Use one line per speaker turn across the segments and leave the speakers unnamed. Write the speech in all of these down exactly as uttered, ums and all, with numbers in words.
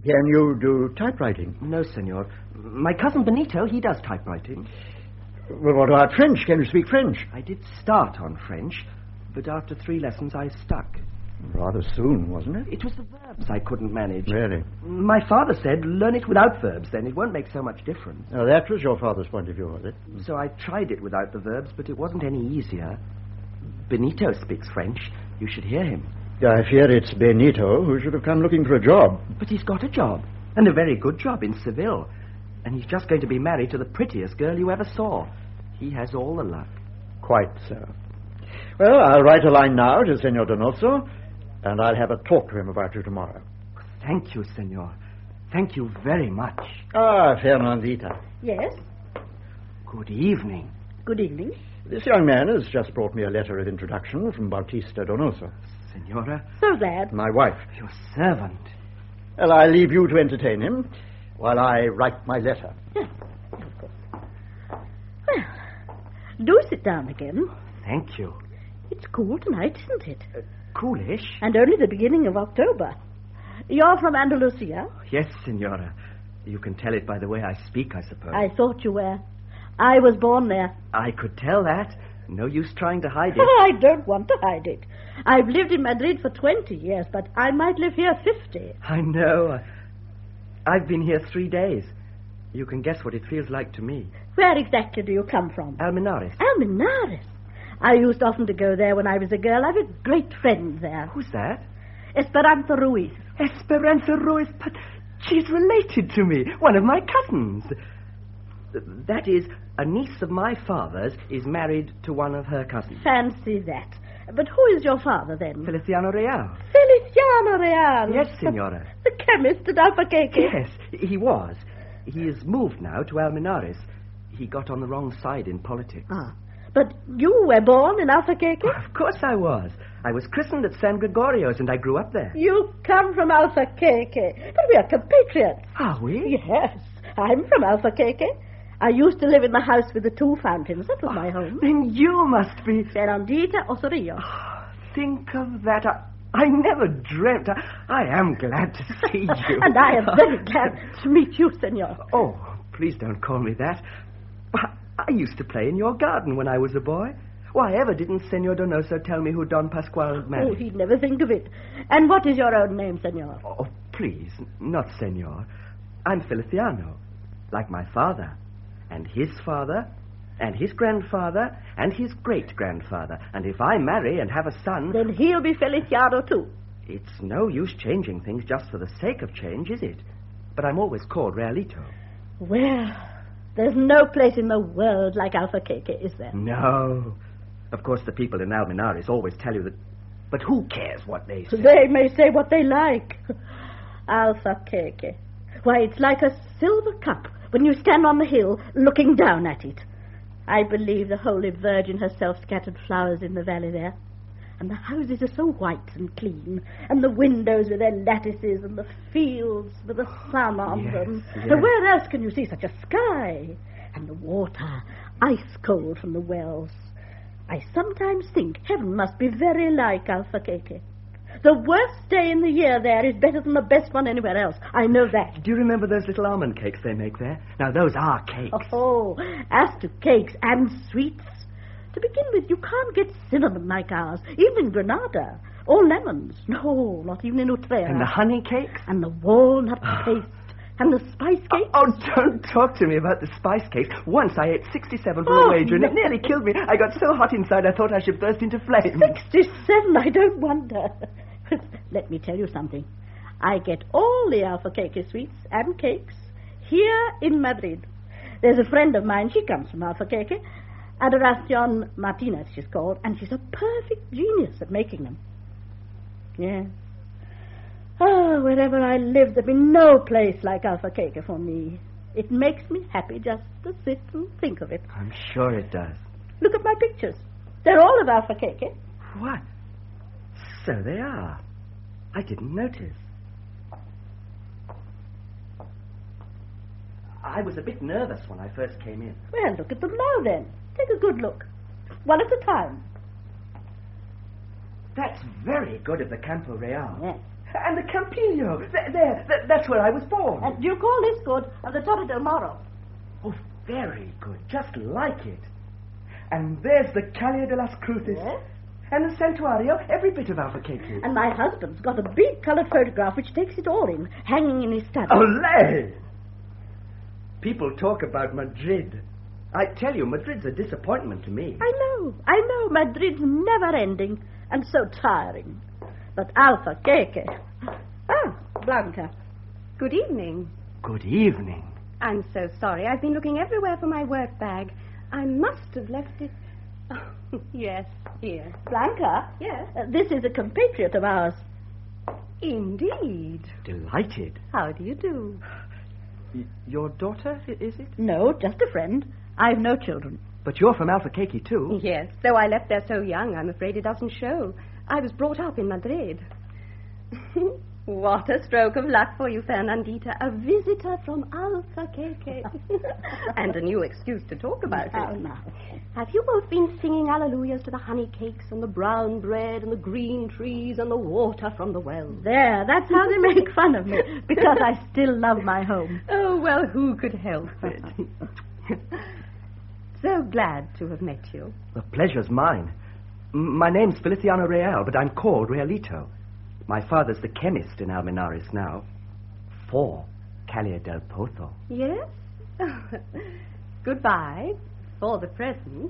Can you do typewriting?
No, senor. My cousin Benito, he does typewriting.
Well, what about French? Can you speak French?
I did start on French, but after three lessons I stuck.
Rather soon, wasn't it?
It was the verbs I couldn't manage.
Really?
My father said, learn it without verbs, then. It won't make so much difference.
Now, that was your father's point of view, was it?
So I tried it without the verbs, but it wasn't any easier. Benito speaks French. You should hear him.
I fear it's Benito who should have come looking for a job.
But he's got a job, and a very good job in Seville. And he's just going to be married to the prettiest girl you ever saw. He has all the luck.
Quite so. Well, I'll write a line now to Senor Donoso, and I'll have a talk to him about you tomorrow.
Thank you, senor. Thank you very much.
Ah, Fernandita.
Yes?
Good evening.
Good evening.
This young man has just brought me a letter of introduction from Bautista Donoso.
Senora?
So glad.
My wife.
Your servant.
Well, I'll leave you to entertain him while I write my letter.
Yes, of course. Well, do sit down again.
Thank you.
It's cool tonight, isn't it?
Uh, coolish?
And only the beginning of October. You're from Andalusia?
Yes, senora. You can tell it by the way I speak, I suppose.
I thought you were. I was born there.
I could tell that. No use trying to hide it.
I don't want to hide it. I've lived in Madrid for twenty years, but I might live here fifty.
I know. I've been here three days. You can guess what it feels like to me.
Where exactly do you come from?
Almenares.
Almenares? I used often to go there when I was a girl. I've a great friend there.
Who's that?
Esperanza Ruiz.
Esperanza Ruiz, but she's related to me. One of my cousins. That is, a niece of my father's is married to one of her cousins.
Fancy that. But who is your father, then?
Feliciano Real.
Feliciano Real?
Yes, senora.
The chemist at Albuquerque?
Yes, he was. He has moved now to Almenares. He got on the wrong side in politics.
Ah, but you were born in Albuquerque?
Of course I was. I was christened at San Gregorio's and I grew up there.
You come from Albuquerque. But we are compatriots.
Are we?
Yes, I'm from Albuquerque. I used to live in the house with the two fountains. That was oh, my home.
Then you must be...
Fernandita Osorio.
Oh, think of that. I, I never dreamt. I, I am glad to see you.
And I am very glad to meet you, senor.
Oh, please don't call me that. I used to play in your garden when I was a boy. Why ever didn't Senor Donoso tell me who Don Pascual married?
Oh, he'd never think of it. And what is your own name, senor?
Oh, please, not senor. I'm Feliciano, like my father. And his father, and his grandfather, and his great-grandfather. And if I marry and have a son...
Then he'll be Feliciano, too.
It's no use changing things just for the sake of change, is it? But I'm always called Realito.
Well, there's no place in the world like Albuquerque, is there?
No. Of course, the people in Almenares always tell you that... But who cares what they say?
They may say what they like. Albuquerque. Why, it's like a silver cup when you stand on the hill looking down at it. I believe the Holy Virgin herself scattered flowers in the valley there. And the houses are so white and clean, and the windows with their lattices, and the fields with the sun on
yes,
them.
Yes.
And where else can you see such a sky? And the water, ice cold from the wells. I sometimes think heaven must be very like Albuquerque. The worst day in the year there is better than the best one anywhere else. I know that.
Do you remember those little almond cakes they make there? Now, those are cakes.
Oh, as to cakes and sweets, to begin with, you can't get cinnamon like ours, even in Granada, or lemons. No, not even in Utrera.
And the honey cakes?
And the walnut paste. And the spice cakes?
Oh, don't talk to me about the spice cakes. Once I ate sixty-seven for
oh,
a wager, and
no.
it nearly killed me. I got so hot inside I thought I should burst into flames.
Sixty-seven, I don't wonder. Let me tell you something. I get all the Albuquerque sweets and cakes here in Madrid. There's a friend of mine, she comes from Albuquerque, Adoracion Martinez she's called, and she's a perfect genius at making them. Yes. Oh, wherever I live, there'll be no place like Albuquerque for me. It makes me happy just to sit and think of it.
I'm sure it does.
Look at my pictures. They're all of Albuquerque.
What? So they are. I didn't notice. I was a bit nervous when I first came in.
Well, look at them now, then. Take a good look. One at a time.
That's very good of the Campo Real.
Yes.
And the Campillo. There, there, th- that's where I was born.
And do you call this good? Of the Torre del Moro.
Oh, very good. Just like it. And there's the Calle de las Cruces.
Yes?
And the Santuario, every bit of Albuquerque.
And my husband's got a big coloured photograph which takes it all in, hanging in his study.
Olé! People talk about Madrid. I tell you, Madrid's a disappointment to me.
I know, I know. Madrid's never ending and so tiring. But Albuquerque. Ah, Blanca.
Good evening.
Good evening.
I'm so sorry. I've been looking everywhere for my work bag. I must have left it. Oh, yes, here.
Blanca?
Yes.
Uh, this is a compatriot of ours.
Indeed.
Delighted.
How do you do?
Y- your daughter, i- is it?
No, just a friend. I've no children.
But you're from Albuquerque, too.
Yes, though I left there so young, I'm afraid it doesn't show. I was brought up in Madrid. What a stroke of luck for you, Fernandita. A visitor from Albuquerque. And a new excuse to talk about
Oh,
it.
now.
Have you both been singing alleluias to the honey cakes and the brown bread and the green trees and the water from the wells?
There, that's how they make fun of me, because I still love my home.
Oh, well, who could help it? So glad to have met you.
The pleasure's mine. M- my name's Feliciano Real, but I'm called Realito. My father's the chemist in Almenares now. For Calle del Pozo.
Yes? Goodbye, for the present.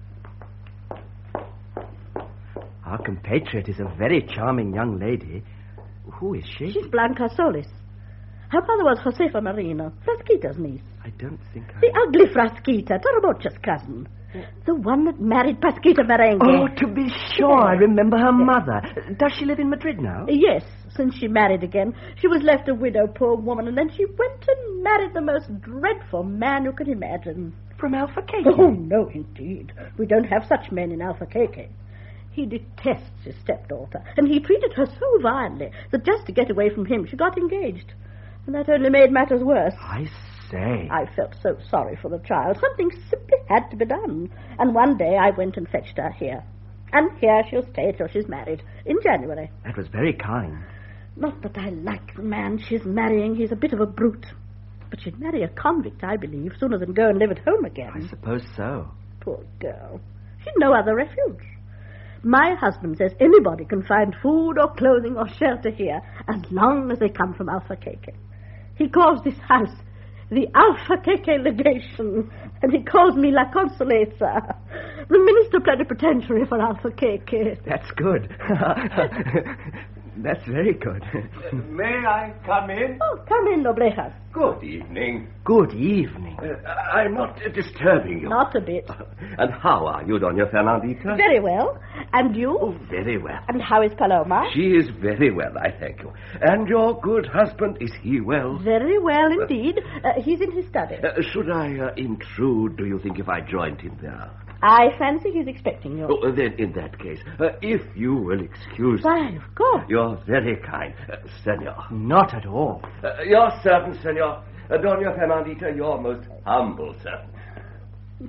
Our compatriot is a very charming young lady. Who is she?
She's Blanca Solis. Her mother was Josefa Marino, Frasquita's niece.
I don't think I...
The ugly Frasquita, Torrobocha's cousin. The one that married Pasquita Merengue.
Oh, to be sure, I remember her mother. Does she live in Madrid now?
Yes, since she married again. She was left a widow, poor woman, and then she went and married the most dreadful man you can imagine.
From Albuquerque?
Oh, no, indeed. We don't have such men in Albuquerque. He detests his stepdaughter, and he treated her so violently that just to get away from him, she got engaged. And that only made matters worse.
I say.
I felt so sorry for the child. Something simply had to be done. And one day I went and fetched her here. And here she'll stay till she's married, in January.
That was very kind.
Not that I like the man she's marrying. He's a bit of a brute. But she'd marry a convict, I believe, sooner than go and live at home again.
I suppose so.
Poor girl. She'd no other refuge. My husband says anybody can find food or clothing or shelter here as long as they come from Albuquerque. He calls this house the Albuquerque Legation, and he calls me La Consoleza, the Minister Plenipotentiary for Albuquerque.
That's good. That's very good.
May I come in?
Oh, come in, Noblejas.
Good evening.
Good evening.
Uh, I'm not uh, disturbing you.
Not a bit.
And how are you, Doña Fernandita?
Very well. And you?
Oh, very well.
And how is Paloma?
She is very well, I thank you. And your good husband, is he well?
Very well indeed. Uh, he's in his study.
Uh, should I uh, intrude, do you think, if I joined him there?
I fancy he's expecting you.
Oh, then, in that case, uh, if you will excuse
Why,
me.
of course.
You're very kind, uh, senor.
Not at all.
Uh, your servant, senor. Uh, Doña Fernandita, your most humble servant.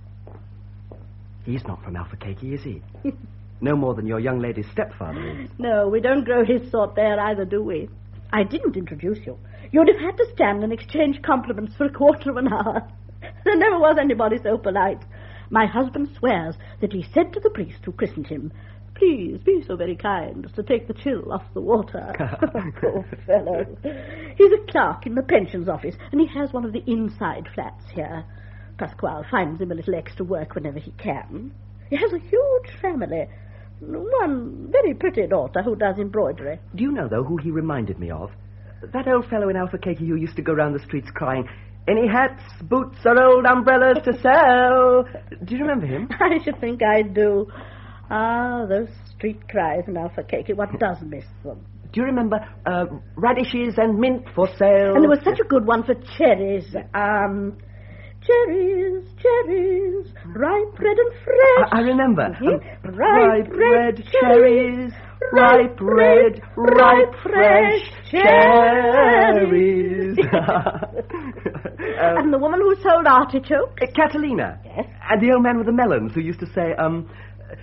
He's not from Albuquerque, is he? No more than your young lady's stepfather is.
No, we don't grow his sort there either, do we? I didn't introduce you. You'd have had to stand and exchange compliments for a quarter of an hour. There never was anybody so polite. My husband swears that he said to the priest who christened him, "Please be so very kind as to take the chill off the water." Poor fellow. He's a clerk in the pensions office, and he has one of the inside flats here. Pasquale finds him a little extra work whenever he can. He has a huge family. One very pretty daughter who does embroidery.
Do you know, though, who he reminded me of? That old fellow in Albuquerque who used to go round the streets crying, "Any hats, boots, or old umbrellas to sell?" Do you remember him?
I should think I do. Ah, those street cries in Albuquerque. One does miss them.
Do you remember uh, radishes and mint for sale?
And there was such a good one for cherries. Um, cherries, cherries, ripe, red, and fresh.
I, I remember.
Mhm.
Um,
ripe, red, cherries, ripe, red, ripe, fresh cherries. And the woman who sold artichokes?
Uh, Catalina.
Yes.
And the old man with the melons who used to say, um,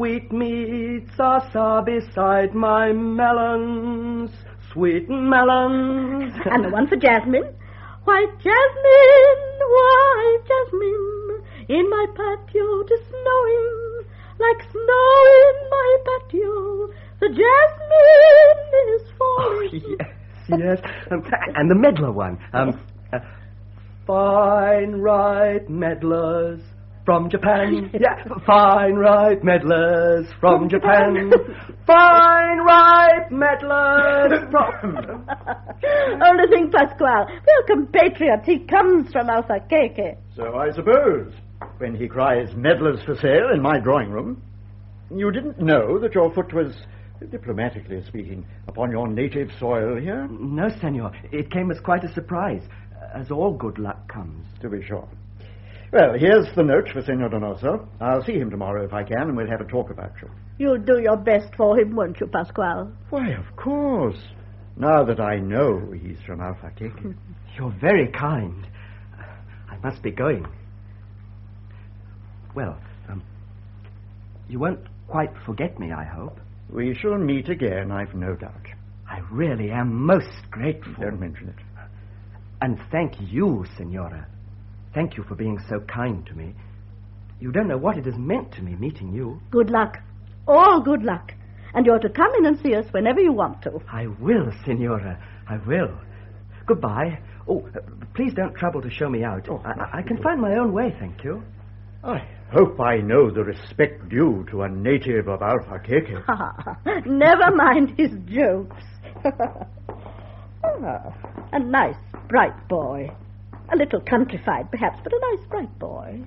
Sweetmeats are sour beside my melons, sweet melons.
And the one for Jasmine. White Jasmine, white Jasmine, in my patio 'tis snowing, like snow in my patio, the jasmine is falling.
Oh, yes, yes. Um, and the medlar one. Um, uh, fine, ripe medlars from Japan. Yeah, fine, ripe medlars from Japan. Fine, ripe medlars from...
Only think, Pasquale, we're compatriots. He comes from Albuquerque.
So I suppose, when he cries medlars for sale in my drawing room, you didn't know that your foot was, diplomatically speaking, upon your native soil here?
No, senor. It came as quite a surprise, as all good luck comes.
To be sure. Well, here's the note for Senor Donoso. I'll see him tomorrow if I can, and we'll have a talk about you.
You'll do your best for him, won't you, Pasquale?
Why, of course. Now that I know he's from Albuquerque.
You're very kind. I must be going. Well, um, you won't quite forget me, I hope.
We shall meet again, I've no doubt.
I really am most grateful.
Don't mention it.
And thank you, Senora. Thank you for being so kind to me. You don't know what it has meant to me, meeting you.
Good luck. All good luck. And you're to come in and see us whenever you want to.
I will, Senora. I will. Goodbye. Oh, uh, please don't trouble to show me out.
Oh,
I, I can find my own way, thank you.
I hope I know the respect due to a native of Albuquerque.
Never mind his jokes. Oh, a nice, bright boy. A little countrified, perhaps, but a nice, bright boy.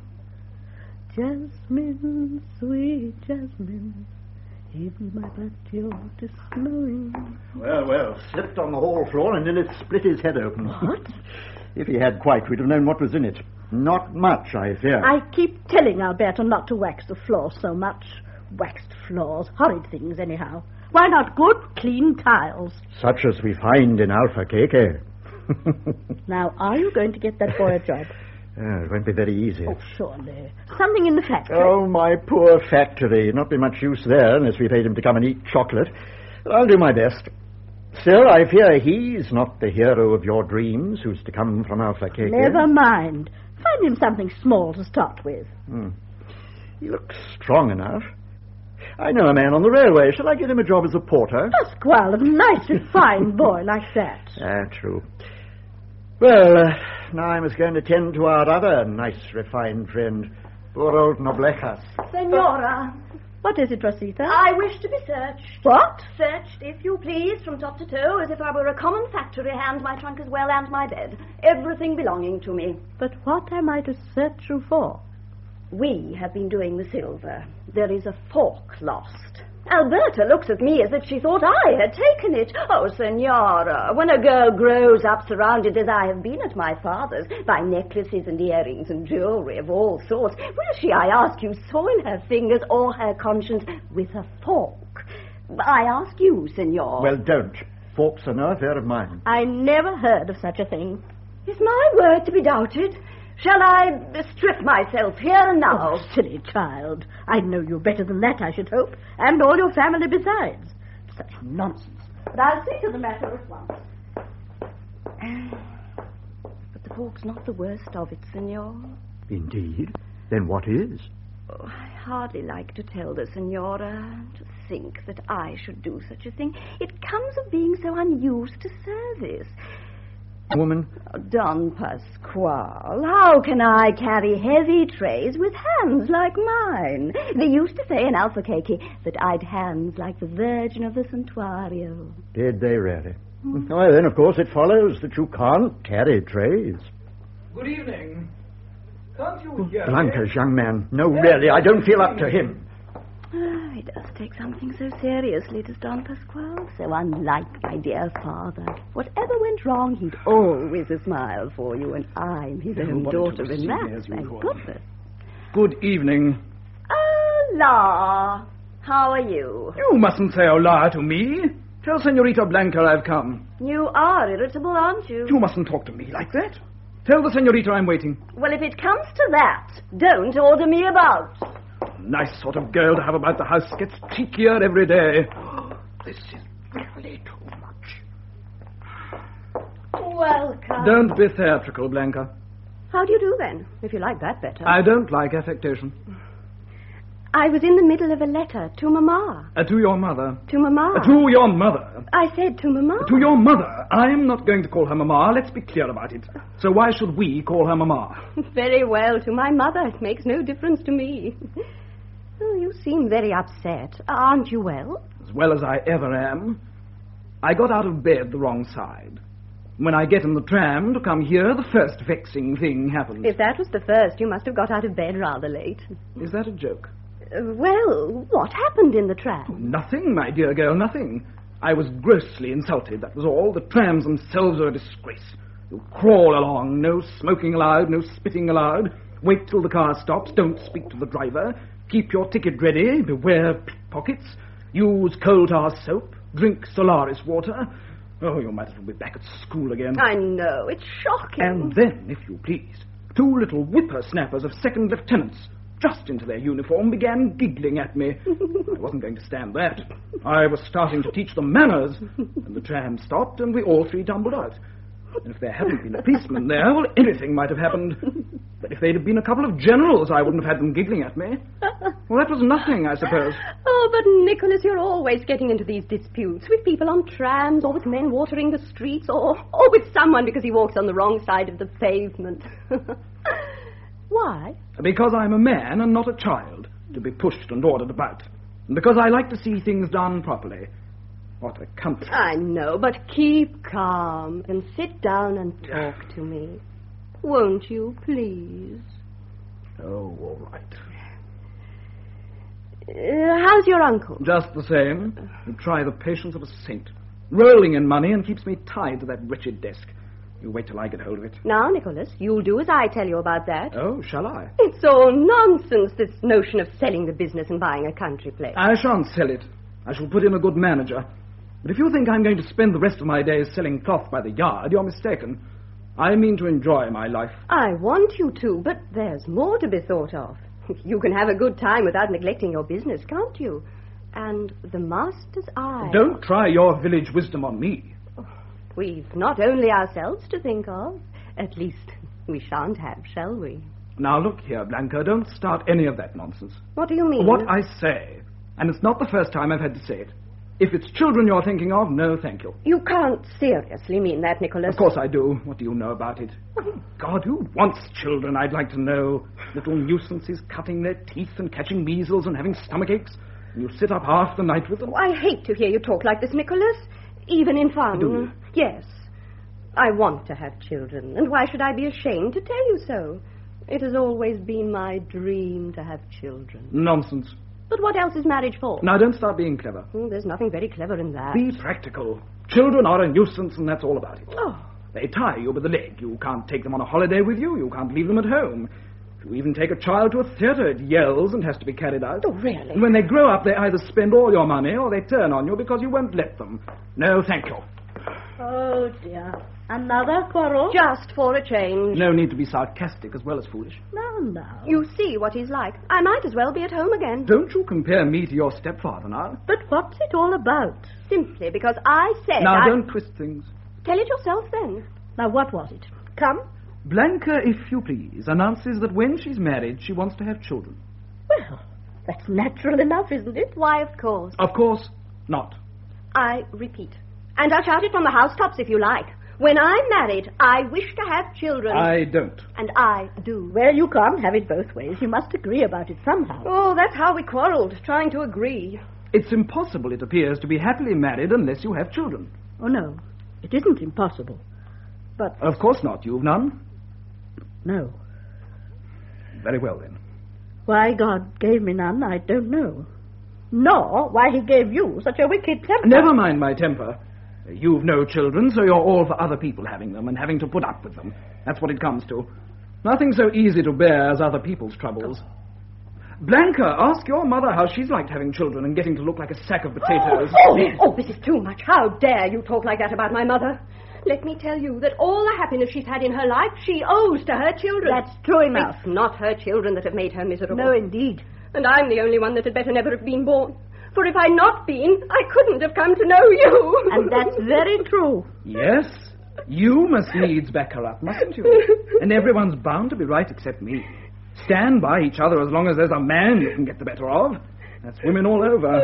Jasmine, sweet Jasmine, in my patio 'tis snowing.
Well, well, slipped on the hall floor and nearly split his head open.
What?
If he had quite, we'd have known what was in it. Not much, I fear.
I keep telling Alberto not to wax the floor so much. Waxed floors, horrid things, anyhow. Why not good, clean tiles?
Such as we find in Albuquerque.
Now, are you going to get that boy a job?
Uh, it won't be very easy.
Oh, surely. Something in the factory.
Oh, my poor factory. Not be much use there unless we paid him to come and eat chocolate. But I'll do my best. Still, I fear he's not the hero of your dreams who's to come from Albuquerque.
Never mind. Find him something small to start with.
Hmm. He looks strong enough. I know a man on the railway. Shall I get him a job as a porter?
Pasquale, a nice, refined boy like that.
Ah, true. Well, uh, now I must go and attend to our other nice, refined friend, poor old Noblejas.
Senora,
What is it, Rosita?
I wish to be searched.
What?
Searched, if you please, from top to toe, as if I were a common factory hand, my trunk as well, and my bed. Everything belonging to me.
But what am I to search you for?
We have been doing the silver. There is a fork lost. Alberta looks at me as if she thought I had taken it. Oh, Senora, when a girl grows up surrounded as I have been at my father's by necklaces and earrings and jewelry of all sorts, will she, I ask you, soil her fingers or her conscience with a fork? I ask you, Senor.
Well, don't. Forks are no affair of mine.
I never heard of such a thing.
Is my word to be doubted? Shall I strip myself here and now?
Oh, silly child. I know you better than that, I should hope. And all your family besides. Such nonsense. But I'll see to the matter at once.
But the fork's not the worst of it, Senor.
Indeed? Then what is?
Oh, I hardly like to tell the Senora. To think that I should do such a thing. It comes of being so unused to service.
Woman?
Oh, Don Pasquale, how can I carry heavy trays with hands like mine? They used to say in Albuquerque that I'd hands like the Virgin of the Santuario.
Did they really? Mm. Well, then, of course, it follows that you can't carry trays.
Good evening. Can't you hear
Blanca's young man. No, really, I don't feel up to him.
Ah, he does take something so seriously, does Don Pasquale. So unlike my dear father. Whatever went wrong, he'd always a smile for you, and I'm his own daughter in that, thank goodness.
Good evening.
Hola. How are you?
You mustn't say hola to me. Tell Senorita Blanca I've come.
You are irritable, aren't you?
You mustn't talk to me like that. Tell the Senorita I'm waiting.
Well, if it comes to that, don't order me about.
Nice sort of girl to have about the house. Gets cheekier every day. This is really too much.
Welcome.
Don't be theatrical, Blanca.
How do you do, then, if you like that better?
I don't like affectation.
I was in the middle of a letter to Mamma.
Uh, to your mother.
To Mamma.
Uh, to your mother.
I said to Mamma.
To your mother. I'm not going to call her Mamma. Let's be clear about it. So why should we call her Mamma?
Very well, to my mother. It makes no difference to me. Oh, you seem very upset. Aren't you well?
As well as I ever am. I got out of bed the wrong side. When I get in the tram to come here, the first vexing thing happens.
If that was the first, you must have got out of bed rather late.
Is that a joke?
Uh, well, what happened in the tram?
Oh, nothing, my dear girl, nothing. I was grossly insulted, that was all. The trams themselves are a disgrace. You crawl along, no smoking allowed, no spitting allowed. Wait till the car stops, don't speak to the driver. Keep your ticket ready, beware pickpockets. Use coal tar soap, drink Solaris water. Oh, you might as well be back at school again.
I know, it's shocking.
And then, if you please, two little whippersnappers of second lieutenants, just into their uniform, began giggling at me. I wasn't going to stand that. I was starting to teach them manners, and the tram stopped, and we all three tumbled out. And if there hadn't been a policeman there, well, anything might have happened. But if they'd have been a couple of generals, I wouldn't have had them giggling at me. Well, that was nothing, I suppose.
Oh, but, Nicholas, you're always getting into these disputes with people on trams, or with men watering the streets, or, or with someone because he walks on the wrong side of the pavement. Why?
Because I'm a man and not a child, to be pushed and ordered about. And because I like to see things done properly. What a country.
I know, but keep calm and sit down and talk to me. Won't you, please?
Oh, all right.
Uh, how's your uncle?
Just the same. You try the patience of a saint. Rolling in money and keeps me tied to that wretched desk. You wait till I get hold of it.
Now, Nicholas, you'll do as I tell you about that.
Oh, shall I?
It's all nonsense, this notion of selling the business and buying a country place.
I shan't sell it. I shall put in a good manager. But if you think I'm going to spend the rest of my days selling cloth by the yard, you're mistaken. I mean to enjoy my life.
I want you to, but there's more to be thought of. You can have a good time without neglecting your business, can't you? And the master's eye.
Don't try your village wisdom on me.
We've not only ourselves to think of. At least we shan't have, shall we?
Now, look here, Blanca, don't start any of that nonsense.
What do you mean?
What I say. And it's not the first time I've had to say it. If it's children you're thinking of, no, thank you.
You can't seriously mean that, Nicholas.
Of course I do. What do you know about it? God, who wants children, I'd like to know? Little nuisances cutting their teeth and catching measles and having stomach aches. And you sit up half the night with them.
Oh, I hate to hear you talk like this, Nicholas. Even in fun.
Do you?
Yes. I want to have children, and why should I be ashamed to tell you so? It has always been my dream to have children.
Nonsense.
But what else is marriage for?
Now, don't start being clever.
Oh, there's nothing very clever in that.
Be practical. Children are a nuisance, and that's all about it.
Oh.
They tie you by the leg. You can't take them on a holiday with you. You can't leave them at home. If you even take a child to a theatre, it yells and has to be carried out.
Oh, really?
And when they grow up, they either spend all your money or they turn on you because you won't let them. No, thank you.
Oh, dear. Another quarrel?
Just for a change.
No need to be sarcastic as well as foolish.
No, no.
You see what he's like. I might as well be at home again.
Don't you compare me to your stepfather now.
But what's it all about?
Simply because I said
Now,
I...
don't twist things.
Tell it yourself, then.
Now, what was it? Come.
Blanca, if you please, announces that when she's married, she wants to have children.
Well, that's natural enough, isn't it?
Why, of course.
Of course not.
I repeat. And I'll shout it from the housetops if you like. When I'm married, I wish to have children.
I don't.
And I do.
Well, you can't have it both ways. You must agree about it somehow.
Oh, that's how we quarreled, trying to agree.
It's impossible, it appears, to be happily married unless you have children.
Oh, no. It isn't impossible. But...
Of course not. You've none?
No.
Very well, then.
Why God gave me none, I don't know. Nor why he gave you such a wicked temper.
Never mind my temper. You've no children, so you're all for other people having them and having to put up with them. That's what it comes to. Nothing so easy to bear as other people's troubles. Blanca, ask your mother how she's liked having children and getting to look like a sack of potatoes.
Oh, oh, oh, this is too much. How dare you talk like that about my mother? Let me tell you that all the happiness she's had in her life, she owes to her children.
That's true enough.
It's not her children that have made her miserable.
No, indeed.
And I'm the only one that had better never have been born. For if I'd not been, I couldn't have come to know you.
And that's very true.
Yes, you must needs back her up, mustn't you? And everyone's bound to be right except me. Stand by each other as long as there's a man you can get the better of. That's women all over.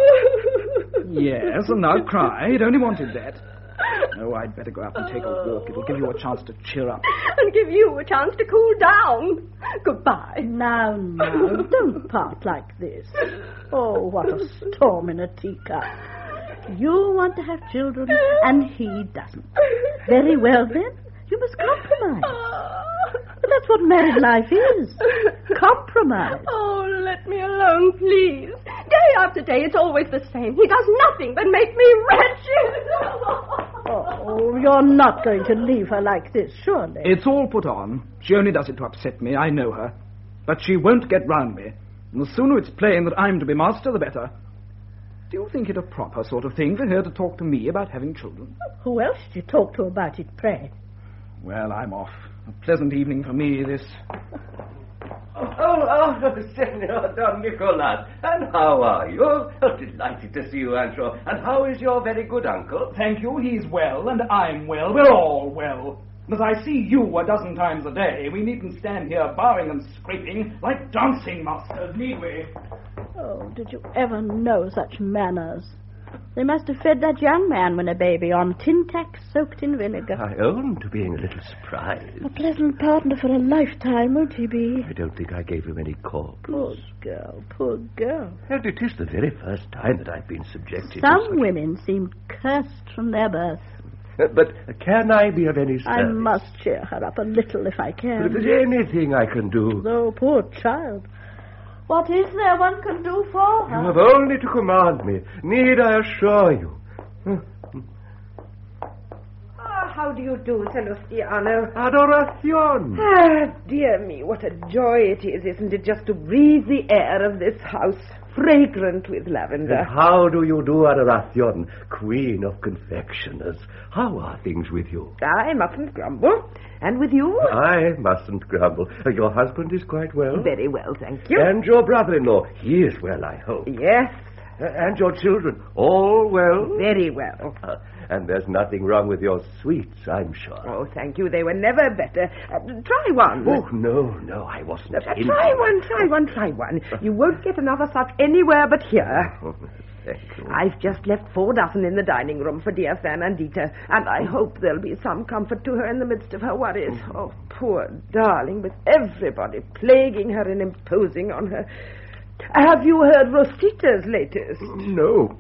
Yes, and now cry. You'd only wanted that. No, I'd better go out and take a walk. It'll give you a chance to cheer up.
And give you a chance to cool down. Goodbye.
Now, now, don't part like this. Oh, what a storm in a teacup. You want to have children, and he doesn't. Very well, then. You must compromise. But that's what married life is. Compromise.
Oh, let me alone, please. Day after day, it's always the same. He does nothing but make me wretched.
Oh, you're not going to leave her like this, surely.
It's all put on. She only does it to upset me. I know her. But she won't get round me. And the sooner it's plain that I'm to be master, the better. Do you think it a proper sort of thing for her to talk to me about having children?
Who else did you talk to about it, pray?
Well, I'm off. A pleasant evening for me, this.
Oh, oh, oh, Senor Don Nicolas. And how are you? Oh, delighted to see you, Ancho. And how is your very good uncle?
Thank you. He's well, and I'm well. We're all well. As I see you a dozen times a day, we needn't stand here bowing and scraping like dancing masters, need we?
Oh, did you ever know such manners? They must have fed that young man when a baby on tin tacks soaked in vinegar.
I own to being a little surprised.
A pleasant partner for a lifetime, won't he be?
I don't think I gave him any cause.
Poor girl, poor girl.
And it is the very first time that I've been subjected
Some
to such...
women seem cursed from their birth.
Uh, but can I be of any service?
I must cheer her up a little if I can.
But if there's anything I can do...
Oh, poor child. What is there one can do for her?
You have only to command me. Need I assure you?
Ah, how do you do, Celestiano?
Adoracion.
Ah, dear me, what a joy it is, isn't it, just to breathe the air of this house, fragrant with lavender.
And how do you do, Adoracion, queen of confectioners? How are things with you?
I mustn't grumble. And with you?
I mustn't grumble. Uh, your husband is quite well?
Very well, thank you.
And your brother-in-law, he is well, I hope.
Yes.
Uh, and your children, all well?
Very well.
Uh, and there's nothing wrong with your sweets, I'm sure.
Oh, thank you. They were never better. Uh, try one.
Oh, no, no, I wasn't.
Uh, try one, try one, try one. You won't get another such anywhere but here.
Oh, thank you.
I've just left four dozen in the dining room for dear Fernandita, and I hope there'll be some comfort to her in the midst of her worries. Oh, poor darling, with everybody plaguing her and imposing on her. Have you heard Rosita's latest?
No.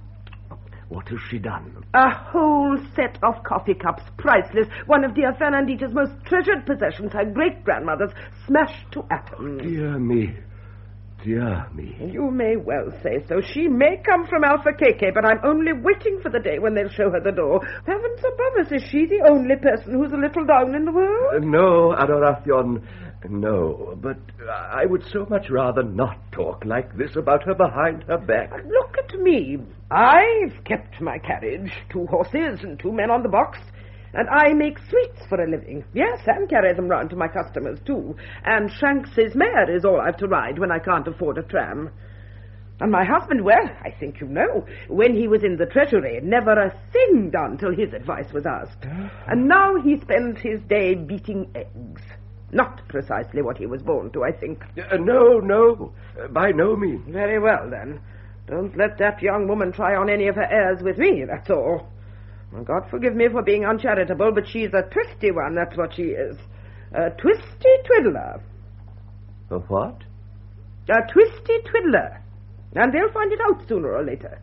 What has she done?
A whole set of coffee cups, priceless. One of dear Fernandita's most treasured possessions, her great-grandmother's, smashed to atoms.
Dear me. Dear me.
You may well say so. She may come from Albuquerque, but I'm only waiting for the day when they'll show her the door. Heavens above us, is she the only person who's a little down in the world?
Uh, no, Adoracion, no. But I would so much rather not talk like this about her behind her back.
Look at me. I've kept my carriage, two horses and two men on the box. And I make sweets for a living. Yes, and carry them round to my customers, too. And Shanks's mare is all I've to ride when I can't afford a tram. And my husband, well, I think you know, when he was in the Treasury, never a thing done till his advice was asked. And now he spends his day beating eggs. Not precisely what he was born to, I think.
Uh, no, no, uh, by no means.
Very well, then. Don't let that young woman try on any of her airs with me, that's all. Well, God forgive me for being uncharitable, but she's a twisty one, that's what she is. A twisty twiddler.
A what?
A twisty twiddler. And they'll find it out sooner or later.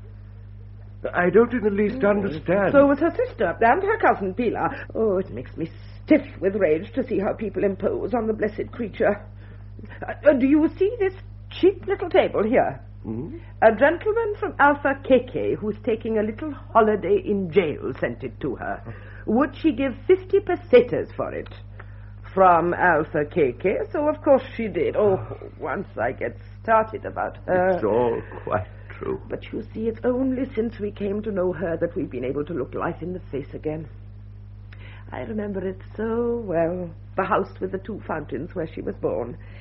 I don't in the least understand.
So was her sister and her cousin Pilar. Oh, it makes me stiff with rage to see how people impose on the blessed creature. Uh, do you see this cheap little table here?
Hmm?
A gentleman from Albuquerque who's taking a little holiday in jail sent it to her. Would she give fifty pesetas for it? From Albuquerque, so of course she did. Oh, once I get started about her...
It's all quite true.
But you see, it's only since we came to know her that we've been able to look life in the face again. I remember it so well. The house with the two fountains where she was born.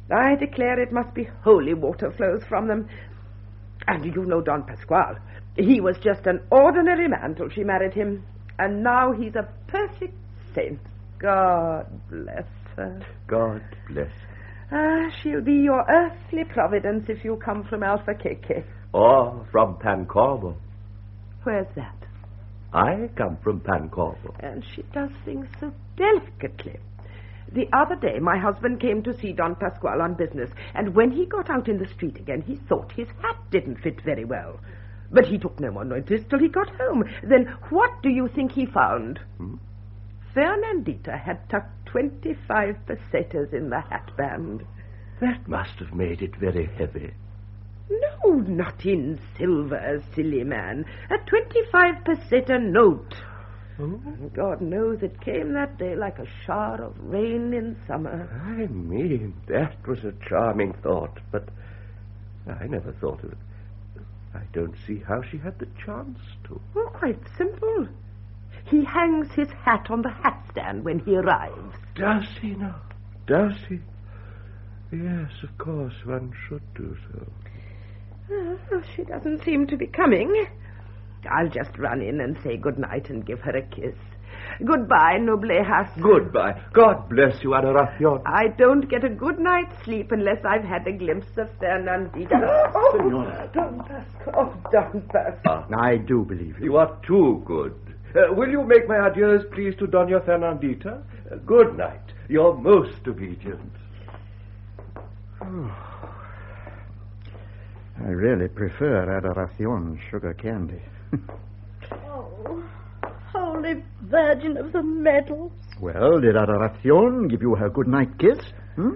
I declare it must be holy water flows from them. And you know Don Pasquale. He was just an ordinary man till she married him. And now he's a perfect saint. God bless her.
God bless her.
Ah, she'll be your earthly providence if you come from Albuquerque.
Or from Pancorbo.
Where's that?
I come from Pancorbo.
And she does things so delicately. The other day, my husband came to see Don Pasquale on business, and when he got out in the street again, he thought his hat didn't fit very well. But he took no more notice till he got home. Then what do you think he found?
Hmm?
Fernandita had tucked twenty-five pesetas in the hatband.
That must have made it very heavy.
No, not in silver, silly man. A twenty-five peseta note.
Oh?
God knows it came that day like a shower of rain in summer.
I mean, that was a charming thought, but I never thought of it. I don't see how she had the chance to.
Oh, quite simple. He hangs his hat on the hat stand when he arrives.
Does he now? Does he? Yes, of course, one should do so.
Oh, she doesn't seem to be coming. I'll just run in and say good night and give her a kiss. Goodbye, Noblejas.
Goodbye. God bless you, Adoracion.
I don't get a good night's sleep unless I've had a glimpse of Fernandita. Oh,
Senora.
Don Pasco. Oh, Don Pasco.
I do believe you.
You are too good. Uh, will you make my adieus, please, to Doña Fernandita? Uh, good night. You're most obedient.
I really prefer Adoracion sugar candy.
Oh, Holy Virgin of the Medals.
Well, did Adoracion give you her good-night kiss? Hmm?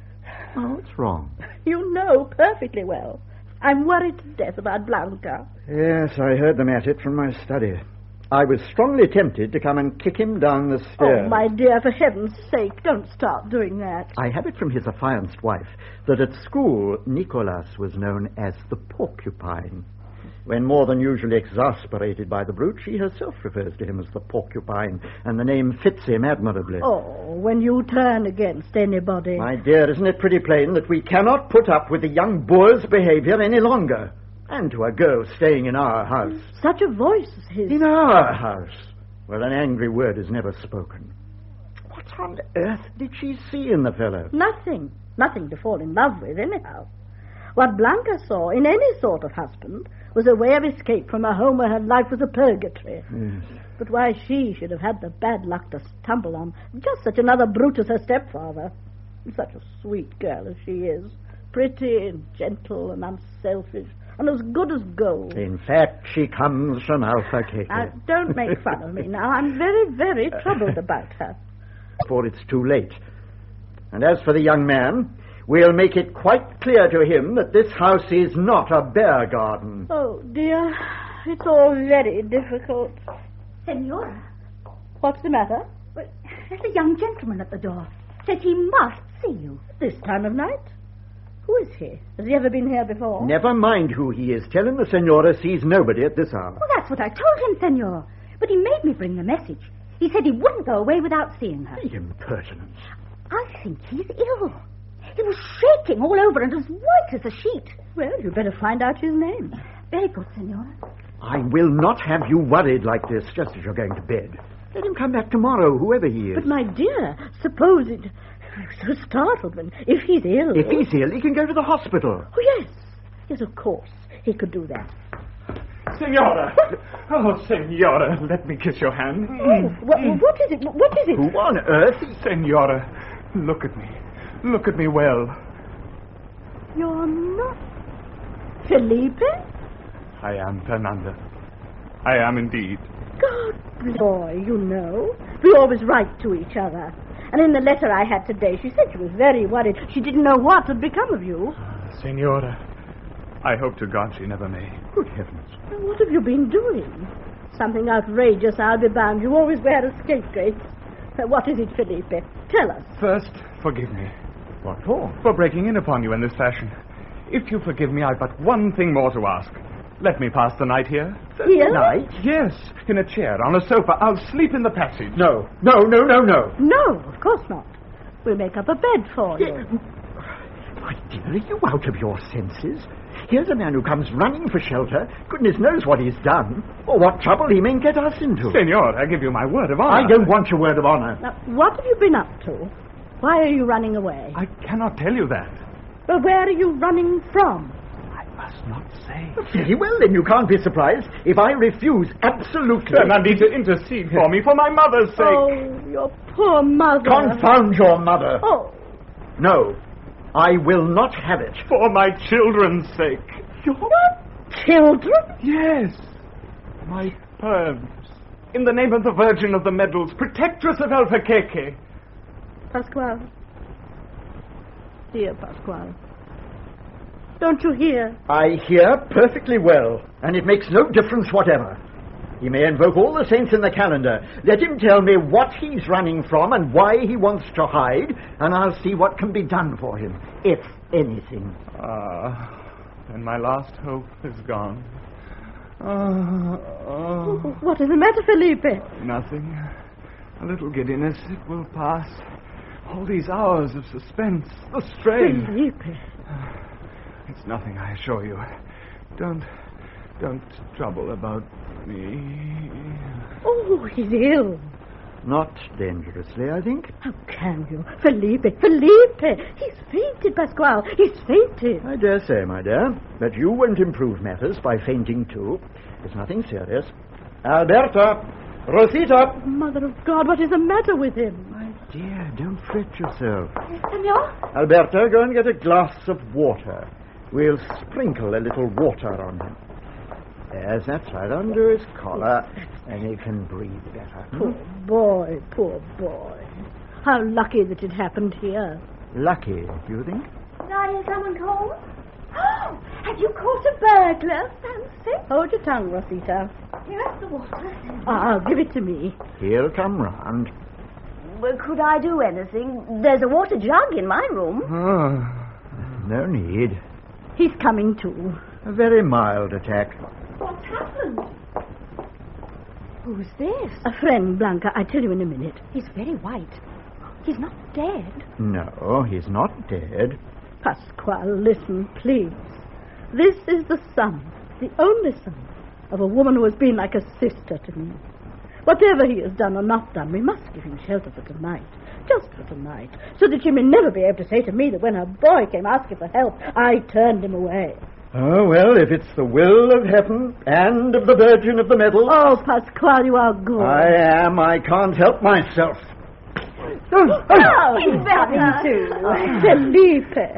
Oh, what's wrong?
You know perfectly well. I'm worried to death about Blanca.
Yes, I heard them at it from my study. I was strongly tempted to come and kick him down the stairs.
Oh, my dear, for heaven's sake, don't start doing that.
I have it from his affianced wife that at school Nicolas was known as the Porcupine. When more than usually exasperated by the brute, she herself refers to him as the Porcupine, and the name fits him admirably.
Oh, when you turn against anybody.
My dear, isn't it pretty plain that we cannot put up with the young boor's behavior any longer? And to a girl staying in our house.
Such a voice as his.
In our house, where an angry word is never spoken. What on earth did she see in the fellow?
Nothing. Nothing to fall in love with, anyhow. What Blanca saw in any sort of husband was a way of escape from a home where her life was a purgatory.
Yes.
But why she should have had the bad luck to stumble on just such another brute as her stepfather. Such a sweet girl as she is. Pretty and gentle and unselfish. And as good as gold.
In fact, she comes from Albuquerque.
Now, don't make fun of me now. I'm very, very troubled about her.
Before it's too late. And as for the young man, we'll make it quite clear to him that this house is not a bear garden.
Oh, dear. It's all very difficult.
Senora.
What's the matter?
Well, there's a young gentleman at the door. Says he must see you.
This time of night? Who is he? Has he ever been here before?
Never mind who he is. Tell him the senora sees nobody at this hour.
Well, that's what I told him, senor. But he made me bring the message. He said he wouldn't go away without seeing her.
The impertinence.
I think he's ill. He was shaking all over and as white as a sheet.
Well, you'd better find out his name.
Very good, senora.
I will not have you worried like this just as you're going to bed. Let him come back tomorrow, whoever he is.
But, my dear, suppose it... I was so startled when... If he's ill...
If he's ill, he can go to the hospital.
Oh, yes. Yes, of course. He could do that.
Senora! Oh, Senora, let me kiss your hand.
Oh, what, what is it? What is it?
Who on earth?
Senora, look at me. Look at me well.
You're not... Felipe?
I am, Fernanda. I am indeed.
God bless boy, you know. We always write to each other. And in the letter I had today, she said she was very worried. She didn't know what had become of you.
Senora, I hope to God she never may.
Good heavens.
Well, what have you been doing? Something outrageous, I'll be bound. You always wear a scapegrace. Uh, what is it, Felipe? Tell us.
First, forgive me.
What for?
For breaking in upon you in this fashion. If you forgive me, I've but one thing more to ask. Let me pass the night here.
Here?
Night?
Yes, in a chair, on a sofa. I'll sleep in the passage.
No, no, no, no, no.
No, of course not. We'll make up a bed for you.
My dear, are you out of your senses? Here's a man who comes running for shelter. Goodness knows what he's done, or what trouble he may get us into.
Senor, I give you my word of honor.
I don't want your word of honor.
Now, what have you been up to? Why are you running away?
I cannot tell you that.
Well, where are you running from?
I must not say.
Very well, then you can't be surprised if I refuse absolutely.
Fernandita, intercede for me, for my mother's sake.
Oh, your poor mother.
Confound your mother.
Oh.
No, I will not have it.
For my children's sake.
Your children?
Yes. My pearls. In the name of the Virgin of the Medals, protectress of Albuquerque.
Pascual. Dear Pascual. Don't you hear?
I hear perfectly well, and it makes no difference whatever. He may invoke all the saints in the calendar. Let him tell me what he's running from and why he wants to hide, and I'll see what can be done for him, if anything.
Ah, and my last hope is gone. Ah, ah.
What is the matter, Felipe?
Nothing. A little giddiness. It will pass. All these hours of suspense, the strain.
Felipe.
It's nothing, I assure you. Don't, don't trouble about me.
Oh, he's ill.
Not dangerously, I think.
How can you? Felipe, Felipe! He's fainted, Pascual. He's fainted.
I dare say, my dear, but you won't improve matters by fainting too. It's nothing serious. Alberta! Rosita!
Mother of God, what is the matter with him?
My dear, don't fret yourself.
Senor?
Alberta, go and get a glass of water. We'll sprinkle a little water on him. Yes, that's right, under his collar, and he can breathe better.
Poor boy, poor boy. How lucky that it happened here.
Lucky, do you think?
Did I hear someone call? Oh, have you caught a burglar, Fancy?
Hold your tongue, Rosita.
Here's the water.
Ah, give it to me.
He'll come round.
Well, could I do anything? There's a water jug in my room.
Oh.
No need.
He's coming too.
A very mild attack.
What's happened?
Who's this? A friend, Blanca. I'll tell you in a minute.
He's very white. He's not dead.
No, he's not dead.
Pascual, listen, please. This is the son, the only son, of a woman who has been like a sister to me. Whatever he has done or not done, we must give him shelter for tonight. Just for tonight. So that she may never be able to say to me that when her boy came asking for help, I turned him away.
Oh, well, if it's the will of heaven and of the Virgin of the Medals...
Oh, Pascual, you are good.
I am. I can't help myself.
Oh, oh he's coming too. Felipe.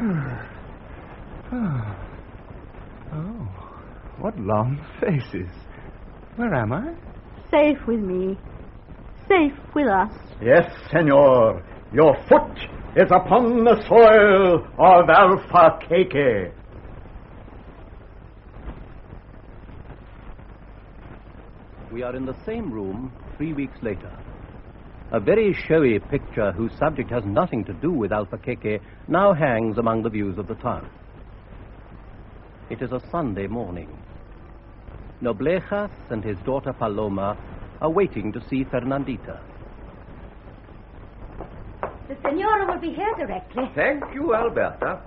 Oh. Oh, what long faces. Where am I?
Safe with me. Safe with us.
Yes, senor. Your foot is upon the soil of Albuquerque.
We are in the same room three weeks later. A very showy picture whose subject has nothing to do with Albuquerque now hangs among the views of the town. It is a Sunday morning. Noblejas and his daughter Paloma are waiting to see Fernandita.
The senora will be here directly.
Thank you, Alberta.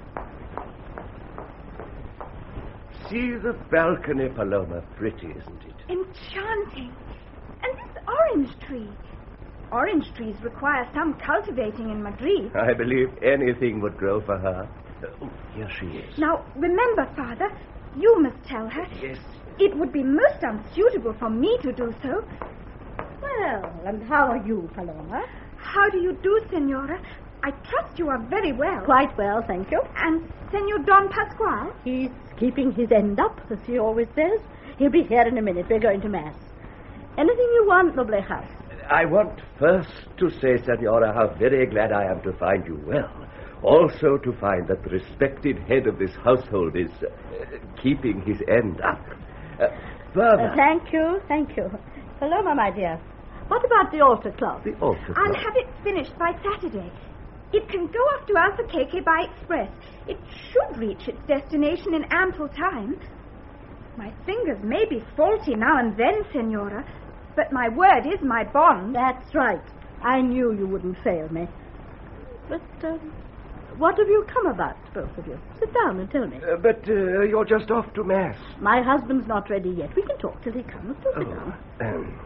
See the balcony, Paloma. Pretty, isn't it?
Enchanting. And this orange tree. Orange trees require some cultivating in Madrid.
I believe anything would grow for her. Oh, here she is.
Now, remember, Father, you must tell her.
Yes.
It would be most unsuitable for me to do so.
Well, and how are you, Paloma?
How do you do, Senora? I trust you are very well.
Quite well, thank you.
And Senor Don Pascual?
He's keeping his end up, as he always says. He'll be here in a minute. We're going to Mass. Anything you want, Noblejas?
I want first to say, Senora, how very glad I am to find you well. Also to find that the respected head of this household is uh, keeping his end up. Uh, further...
Uh, thank you, thank you. Paloma, my dear, what about the altar cloth?
The altar
I'll
cloth.
have it finished by Saturday. It can go off to Albuquerque by express. It should reach its destination in ample time. My fingers may be faulty now and then, Senora, but my word is my bond.
That's right. I knew you wouldn't fail me. But, um, What have you come about, both of you? Sit down and tell me.
Uh, but uh, you're just off to Mass.
My husband's not ready yet. We can talk till he comes. Do sit down.
Um,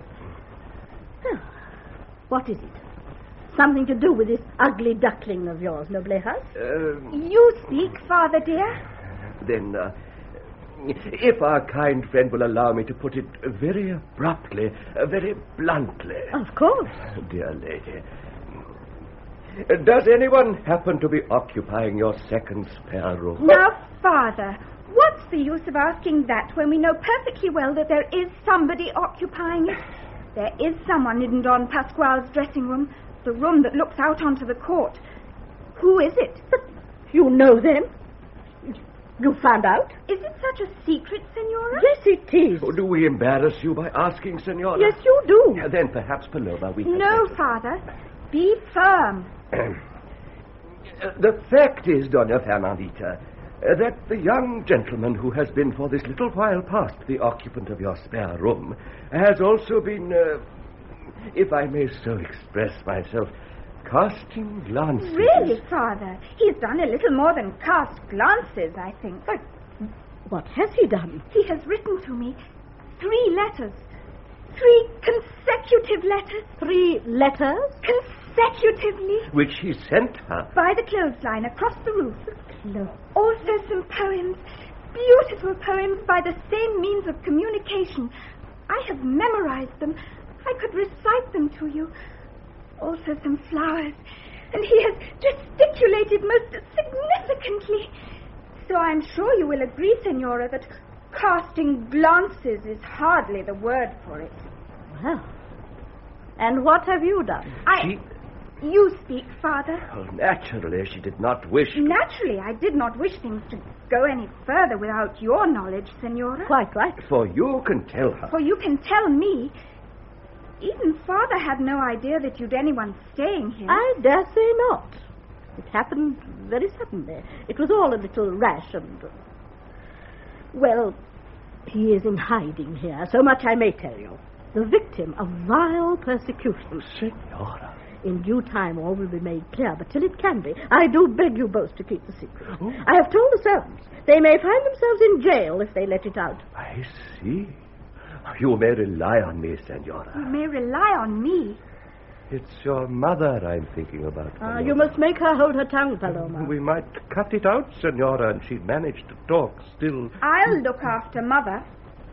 What is it? Something to do with this ugly duckling of yours, Noblehas?
uh,
You speak, Father dear.
then, uh, if our kind friend will allow me to put it very abruptly, uh, very bluntly.
Of course.
Dear lady, does anyone happen to be occupying your second spare room?
Now, Father, what's the use of asking that when we know perfectly well that there is somebody occupying it? There is someone in Don Pasquale's dressing room, the room that looks out onto the court. Who is it?
But you know them? You found out?
Is it such a secret, Senora?
Yes, it is.
Oh, do we embarrass you by asking, Senora?
Yes, you do.
Yeah, then perhaps, Paloma, we can...
No, Father. Be firm.
Uh, the fact is, Dona Fernandita, uh, that the young gentleman who has been for this little while past the occupant of your spare room has also been, uh, if I may so express myself, casting glances.
Really, Father? He's done a little more than cast glances, I think.
But what has he done?
He has written to me three letters. Three consecutive letters.
Three letters?
Consecutively.
Which he sent her.
By the clothesline across the roof.
No.
Also some poems. Beautiful poems by the same means of communication. I have memorized them. I could recite them to you. Also some flowers. And he has gesticulated most significantly. So I'm sure you will agree, Senora, that casting glances is hardly the word for it.
Well, and what have you done?
I...
She...
You speak, Father.
Oh, naturally, she did not wish to...
Naturally, I did not wish things to go any further without your knowledge, Senora.
Quite right.
For you can tell her.
For you can tell me. Even Father had no idea that you'd anyone staying here.
I dare say not. It happened very suddenly. It was all a little rash and... Well, he is in hiding here, so much I may tell you. The victim of vile persecution.
Senora.
In due time all will be made clear, but till it can be, I do beg you both to keep the secret.
Oh.
I have told the servants. They may find themselves in jail if they let it out.
I see. You may rely on me, Senora.
You may rely on me.
It's your mother I'm thinking about.
Ah,
Paloma.
you must make her hold her tongue, Paloma.
We might cut it out, Senora, and she'd manage to talk still.
I'll look after Mother.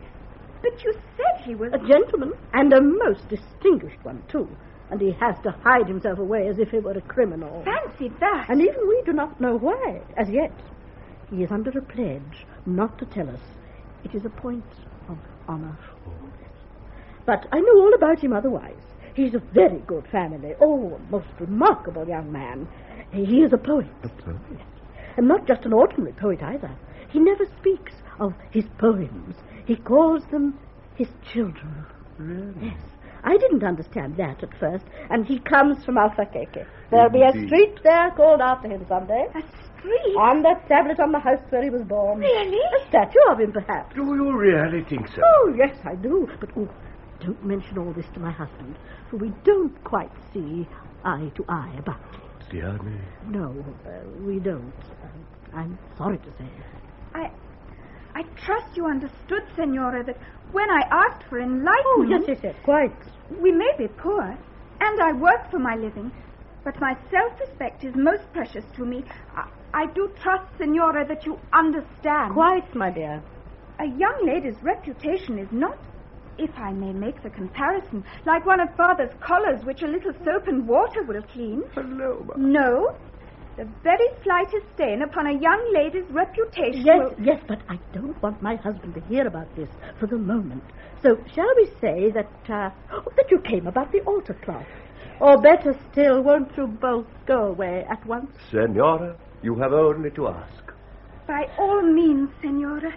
But you said he was...
A gentleman, and a most distinguished one, too. And he has to hide himself away as if he were a criminal.
Fancy that.
And even we do not know why, as yet. He is under a pledge not to tell us. It is a point of honor.
Oh.
But I know all about him otherwise. He's a very good family. Oh, a most remarkable young man. He is a poet.
A poet?
And not just an ordinary poet either. He never speaks of his poems. He calls them his children.
Really?
Yes. I didn't understand that at first. And he comes from Albuquerque. There'll be a
Indeed.
street there called after him someday.
A street?
And a tablet on the house where he was born.
Really?
A statue of him, perhaps.
Do you really think so?
Oh, yes, I do. But oh, don't mention all this to my husband, for we don't quite see eye to eye about it.
Dear me.
No, uh, we don't. Uh, I'm sorry to say.
I... I trust you understood, Senora, that when I asked for enlightenment...
Oh, yes, yes, yes, quite.
We may be poor, and I work for my living, but my self-respect is most precious to me. I, I do trust, Senora, that you understand.
Quite, my dear.
A young lady's reputation is not, if I may make the comparison, like one of Father's collars which a little soap and water will clean.
Paloma.
No. The very slightest stain upon a young lady's reputation
Yes,
will...
yes, but I don't want my husband to hear about this for the moment. So shall we say that, uh, that you came about the altar cloth? Or better still, won't you both go away at once?
Senora, you have only to ask.
By all means, Senora.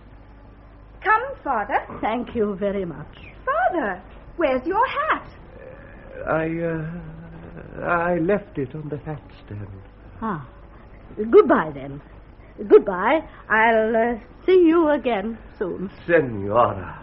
Come, Father.
Thank you very much.
Father, where's your hat?
I, uh, I left it on the hat stand.
Ah, goodbye then. Goodbye. I'll uh, see you again soon.
Senora.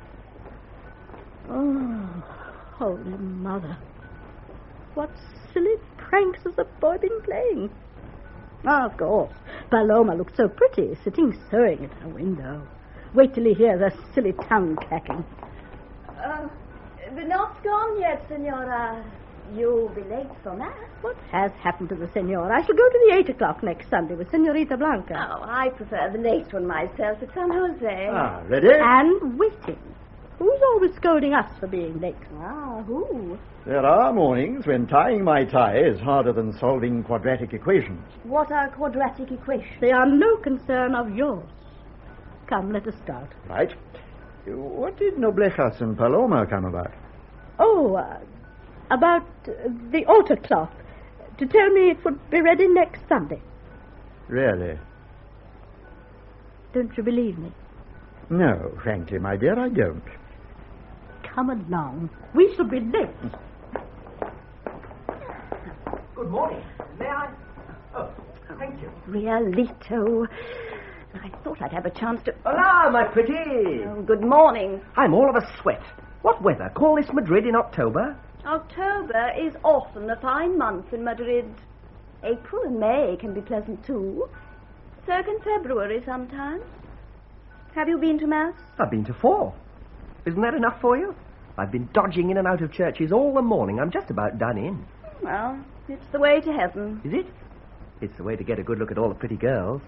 Oh, Holy Mother. What silly pranks has the boy been playing? Ah, of course. Paloma looked so pretty, sitting sewing at her window. Wait till he hears her silly tongue clacking.
Uh, we're not gone yet, Senora. You'll be late for Mass.
What has happened to the senora? I shall go to the eight o'clock next Sunday with Senorita Blanca.
Oh, I prefer the late one myself at San Jose.
Ah, ready?
And waiting. Who's always scolding us for being late?
Ah, who?
There are mornings when tying my tie is harder than solving quadratic equations.
What are quadratic equations?
They are no concern of yours. Come, let us start.
Right. What did Noblejas and Paloma come about?
Oh, uh, about uh, the altar cloth. To tell me it would be ready next Sunday.
Really?
Don't you believe me?
No, frankly, my dear, I don't.
Come along. We shall be late.
Good morning. May I? Oh, thank you.
Realito. I thought I'd have a chance to...
Hola, my pretty.
Oh, good morning.
I'm all of a sweat. What weather? Call this Madrid in October?
October is often a fine month in Madrid. April and May can be pleasant too. So can February sometimes. Have you been to Mass?
I've been to four. Isn't that enough for you? I've been dodging in and out of churches all the morning. I'm just about done in.
Well, it's the way to heaven.
Is it? It's the way to get a good look at all the pretty girls.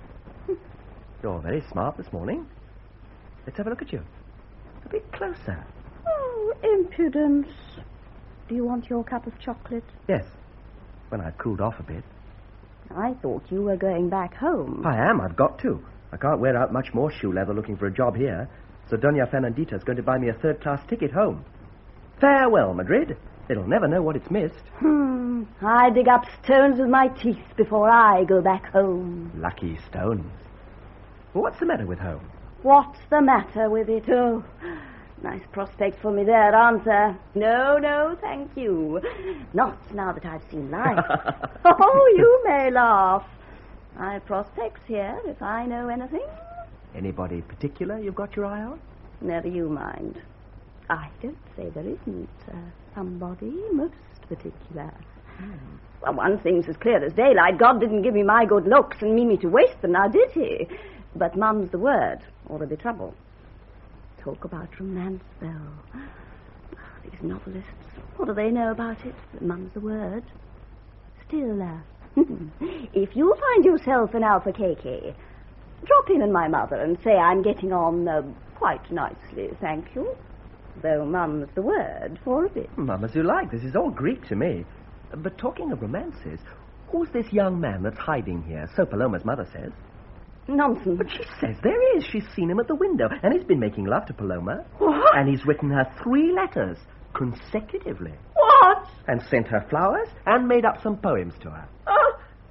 You're very smart this morning. Let's have a look at you. A bit closer.
Oh, impudence. Do you want your cup of chocolate?
Yes, when I've cooled off a bit.
I thought you were going back home.
I am. I've got to. I can't wear out much more shoe leather looking for a job here. So Doña Fernandita's going to buy me a third-class ticket home. Farewell, Madrid. It'll never know what it's missed.
Hmm. I dig up stones with my teeth before I go back home.
Lucky stones. Well, what's the matter with home?
What's the matter with it? Oh, nice prospects for me there, aren't there? No, no, thank you. Not now that I've seen life. Oh, you may laugh. I've prospects here, if I know anything.
Anybody particular you've got your eye on?
Never you mind. I don't say there isn't uh, somebody most particular. Hmm. Well, one thing's as clear as daylight. God didn't give me my good looks and mean me to waste them, now did he? But mum's the word, or there'll be trouble. Talk about romance, though. These novelists, what do they know about it? But mum's the word. Still, uh, if you find yourself an Albuquerque, drop in on my mother and say I'm getting on uh, quite nicely, thank you. Though mum's the word for a bit.
Mum, as you like. This is all Greek to me. But talking of romances, who's this young man that's hiding here? So Paloma's mother says.
Nonsense.
But she says there is. She's seen him at the window, and he's been making love to Paloma.
What?
And he's written her three letters consecutively.
What?
And sent her flowers and made up some poems to her.
Oh,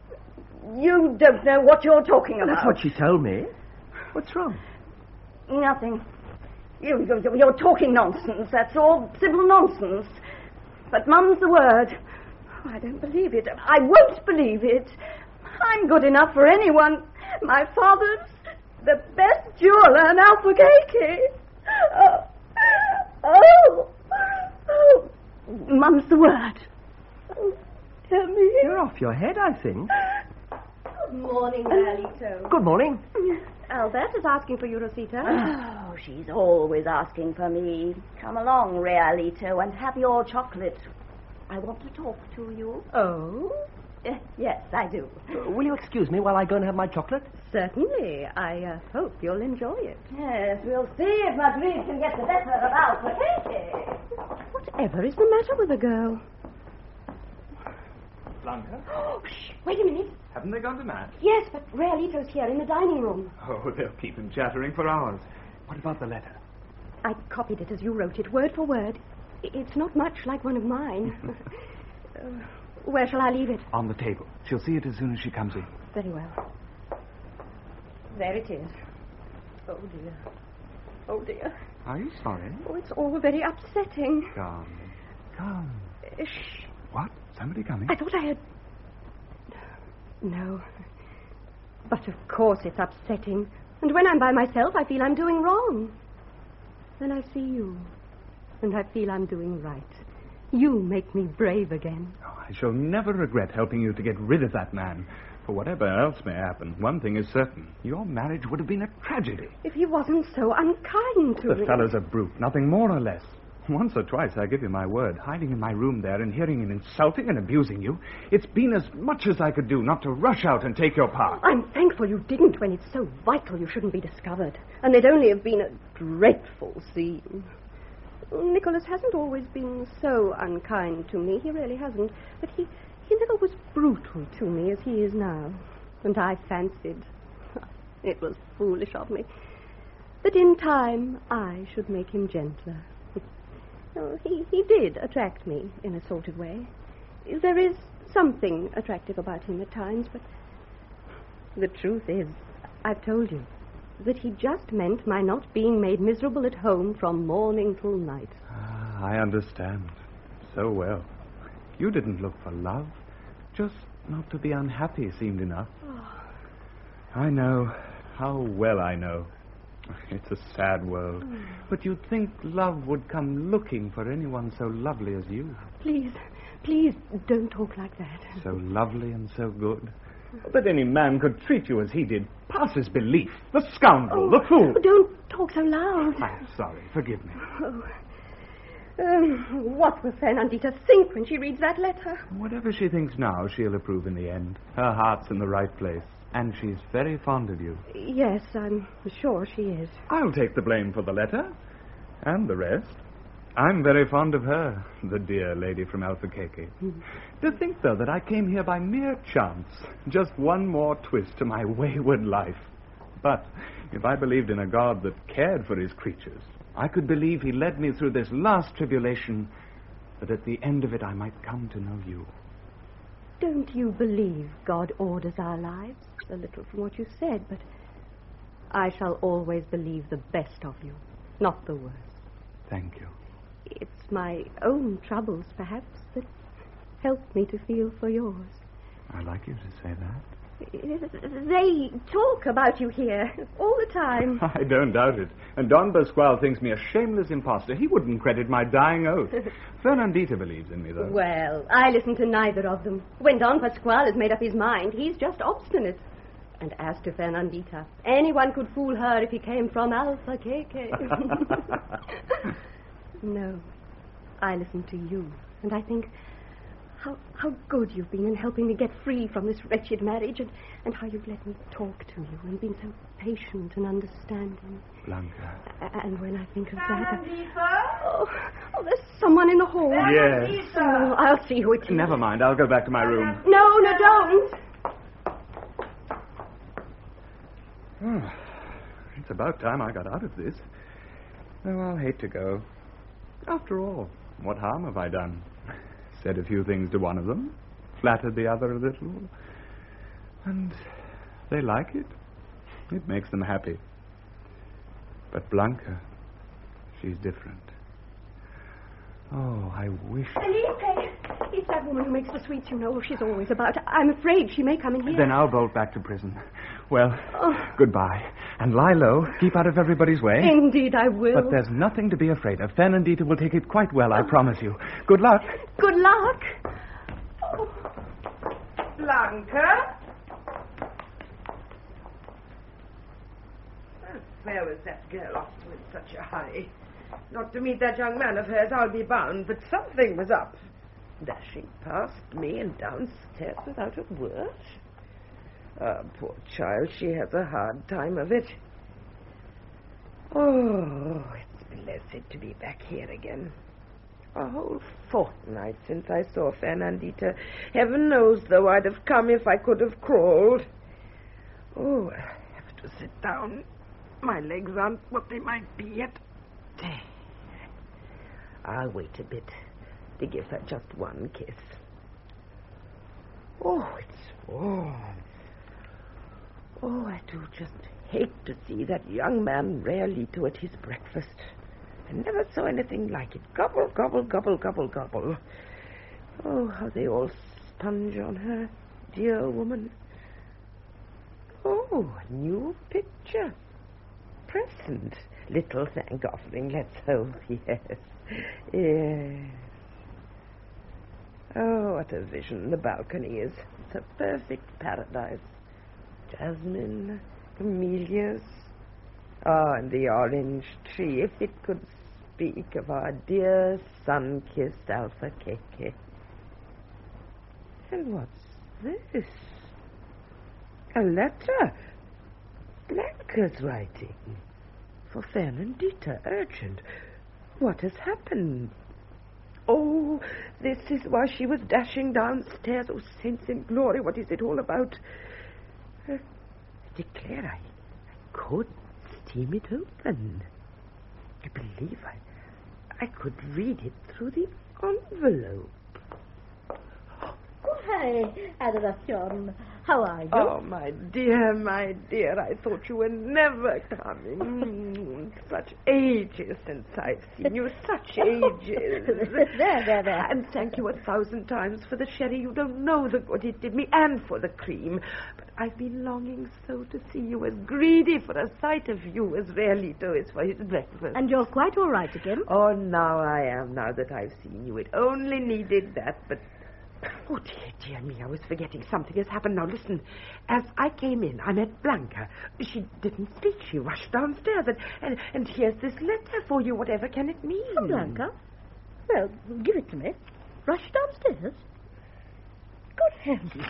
you don't know what you're talking about.
That's what she told me. What's wrong?
Nothing. You, you, you're talking nonsense, that's all. Simple nonsense. But mum's the word. Oh, I don't believe it. I won't believe it. I'm good enough for anyone. My father's the best jeweler in Albuquerque. Oh, oh, oh. Mum's the word. Oh, tell me.
You're off your head, I think.
Good morning, Realito.
Good morning.
Albert is asking for you, Rosita. Oh, she's always asking for me. Come along, Realito, and have your chocolate. I want to talk to you.
Oh?
Uh, yes, I do.
Uh, will you excuse me while I go and have my chocolate?
Certainly. I uh, hope you'll enjoy it.
Yes, we'll see if Madrid can get the better of Albuquerque.
Whatever is the matter with the girl?
Blanca?
Oh, shh, wait a minute.
Haven't they gone to Mass?
Yes, but Realito's here in the dining room.
Oh, they'll keep him chattering for hours. What about the letter?
I copied it as you wrote it, word for word. It's not much like one of mine. uh, where shall I leave it?
On the table. She'll see it as soon as she comes in.
Very well. There it is. Oh, dear. Oh, dear.
Are you sorry?
Oh, it's all very upsetting.
Come. Come.
Uh, shh.
What? Somebody coming?
I thought I had... No. But of course it's upsetting. And when I'm by myself, I feel I'm doing wrong. Then I see you. And I feel I'm doing right. You make me brave again.
Oh, I shall never regret helping you to get rid of that man.
For whatever else may happen, one thing is certain. Your marriage would have been a tragedy.
If he wasn't so unkind to
The
me.
fellow's a brute, nothing more or less. Once or twice, I give you my word, hiding in my room there and hearing him insulting and abusing you, it's been as much as I could do not to rush out and take your part.
I'm thankful you didn't when it's so vital you shouldn't be discovered. And it'd only have been a dreadful scene. Nicholas hasn't always been so unkind to me. He really hasn't. But he, he never was brutal to me as he is now. And I fancied, it was foolish of me, that in time I should make him gentler. Oh, he, he did attract me in a sort of way. There is something attractive about him at times, but the truth is, I've told you, that he just meant my not being made miserable at home from morning till night.
Ah, I understand so well. You didn't look for love. Just not to be unhappy seemed enough.
Oh.
I know. How well I know. It's a sad world.
Mm.
But you'd think love would come looking for anyone so lovely as you.
Please, please don't talk like that.
So lovely and so good. That any man could treat you as he did passes belief. The scoundrel,
Oh,
the fool.
Don't talk so loud.
I'm sorry. Forgive me.
Oh. Um, what will Fernandita think when she reads that letter?
Whatever she thinks now, she'll approve in the end. Her heart's in the right place. And she's very fond of you.
Yes, I'm sure she is.
I'll take the blame for the letter. And the rest. I'm very fond of her, the dear lady from Albuquerque.
Mm.
To think, though, that I came here by mere chance. Just one more twist to my wayward life. But if I believed in a God that cared for his creatures, I could believe he led me through this last tribulation, that at the end of it I might come to know you.
Don't you believe God orders our lives? A little from what you said, but I shall always believe the best of you, not the worst.
Thank you.
It's my own troubles, perhaps, that help me to feel for yours.
I like you to say that.
They talk about you here all the time.
I don't doubt it. And Don Pasquale thinks me a shameless impostor. He wouldn't credit my dying oath. Fernandita believes in me, though.
Well, I listen to neither of them. When Don Pasquale has made up his mind, he's just obstinate. And as to Fernandita, anyone could fool her if he came from Albuquerque. No, I listen to you, and I think how how good you've been in helping me get free from this wretched marriage, and, and how you've let me talk to you and been so patient and understanding.
Blanca.
A- and when I think of that... I, oh, oh, there's someone in the hall.
Yes.
Oh, I'll see who it is.
Never mind, I'll go back to my room.
No, no, don't.
Oh, it's about time I got out of this. Though I'll hate to go. After all, what harm have I done? Said a few things to one of them, flattered the other a little, and they like it. It makes them happy. But Blanca, she's different. Oh, I wish...
Felipe! It's that woman who makes the sweets, you know. She's always about. I'm afraid she may come in here.
Then I'll bolt back to prison. Well,
Oh.
goodbye. And lie low. Keep out of everybody's way.
Indeed, I will.
But there's nothing to be afraid of. Fernandita will take it quite well, I promise you. Good luck.
Good luck. Oh.
Blanca? Well, where was that girl off to in such a hurry? Not to meet that young man of hers, I'll be bound, but something was up. Dashing past me and downstairs without a word. Ah, poor child, she has a hard time of it. Oh, it's blessed to be back here again. A whole fortnight since I saw Fernandita. Heaven knows, though, I'd have come if I could have crawled. Oh, I have to sit down. My legs aren't what they might be yet. I'll wait a bit to give her just one kiss. Oh, it's warm. Oh, I do just hate to see that young man Realito at his breakfast. I never saw anything like it. Gobble, gobble, gobble, gobble, gobble. Oh, how they all sponge on her, dear woman. Oh, a new picture. Present. Little thank offering, let's hope, yes. Yes. Oh, what a vision the balcony is. It's a perfect paradise. Jasmine, camellias. Oh, and the orange tree, if it could speak of our dear sun-kissed Alpha Keke. And what's this? A letter. Blanca's writing. For Fernandita, urgent. What has happened? Oh, this is why she was dashing downstairs. Oh, saints in glory, what is it all about? Uh, I declare I, I could steam it open. I believe I, I could read it through the envelope.
Hi, Adoration. How are you?
Oh, my dear, my dear, I thought you were never coming. Mm, such ages since I've seen you, such ages.
there, there, there.
And thank you a thousand times for the sherry. You don't know the good it did me, and for the cream. But I've been longing so to see you, as greedy for a sight of you as Realito is for his breakfast.
And you're quite all right again?
Oh, now I am, now that I've seen you. It only needed that, but... Oh, dear, dear me, I was forgetting. Something has happened. Now, listen. As I came in, I met Blanca. She didn't speak. She rushed downstairs. And, and, and here's this letter for you. Whatever can it mean?
Oh, Blanca? Well, give it to me. Rush downstairs? Good heavens.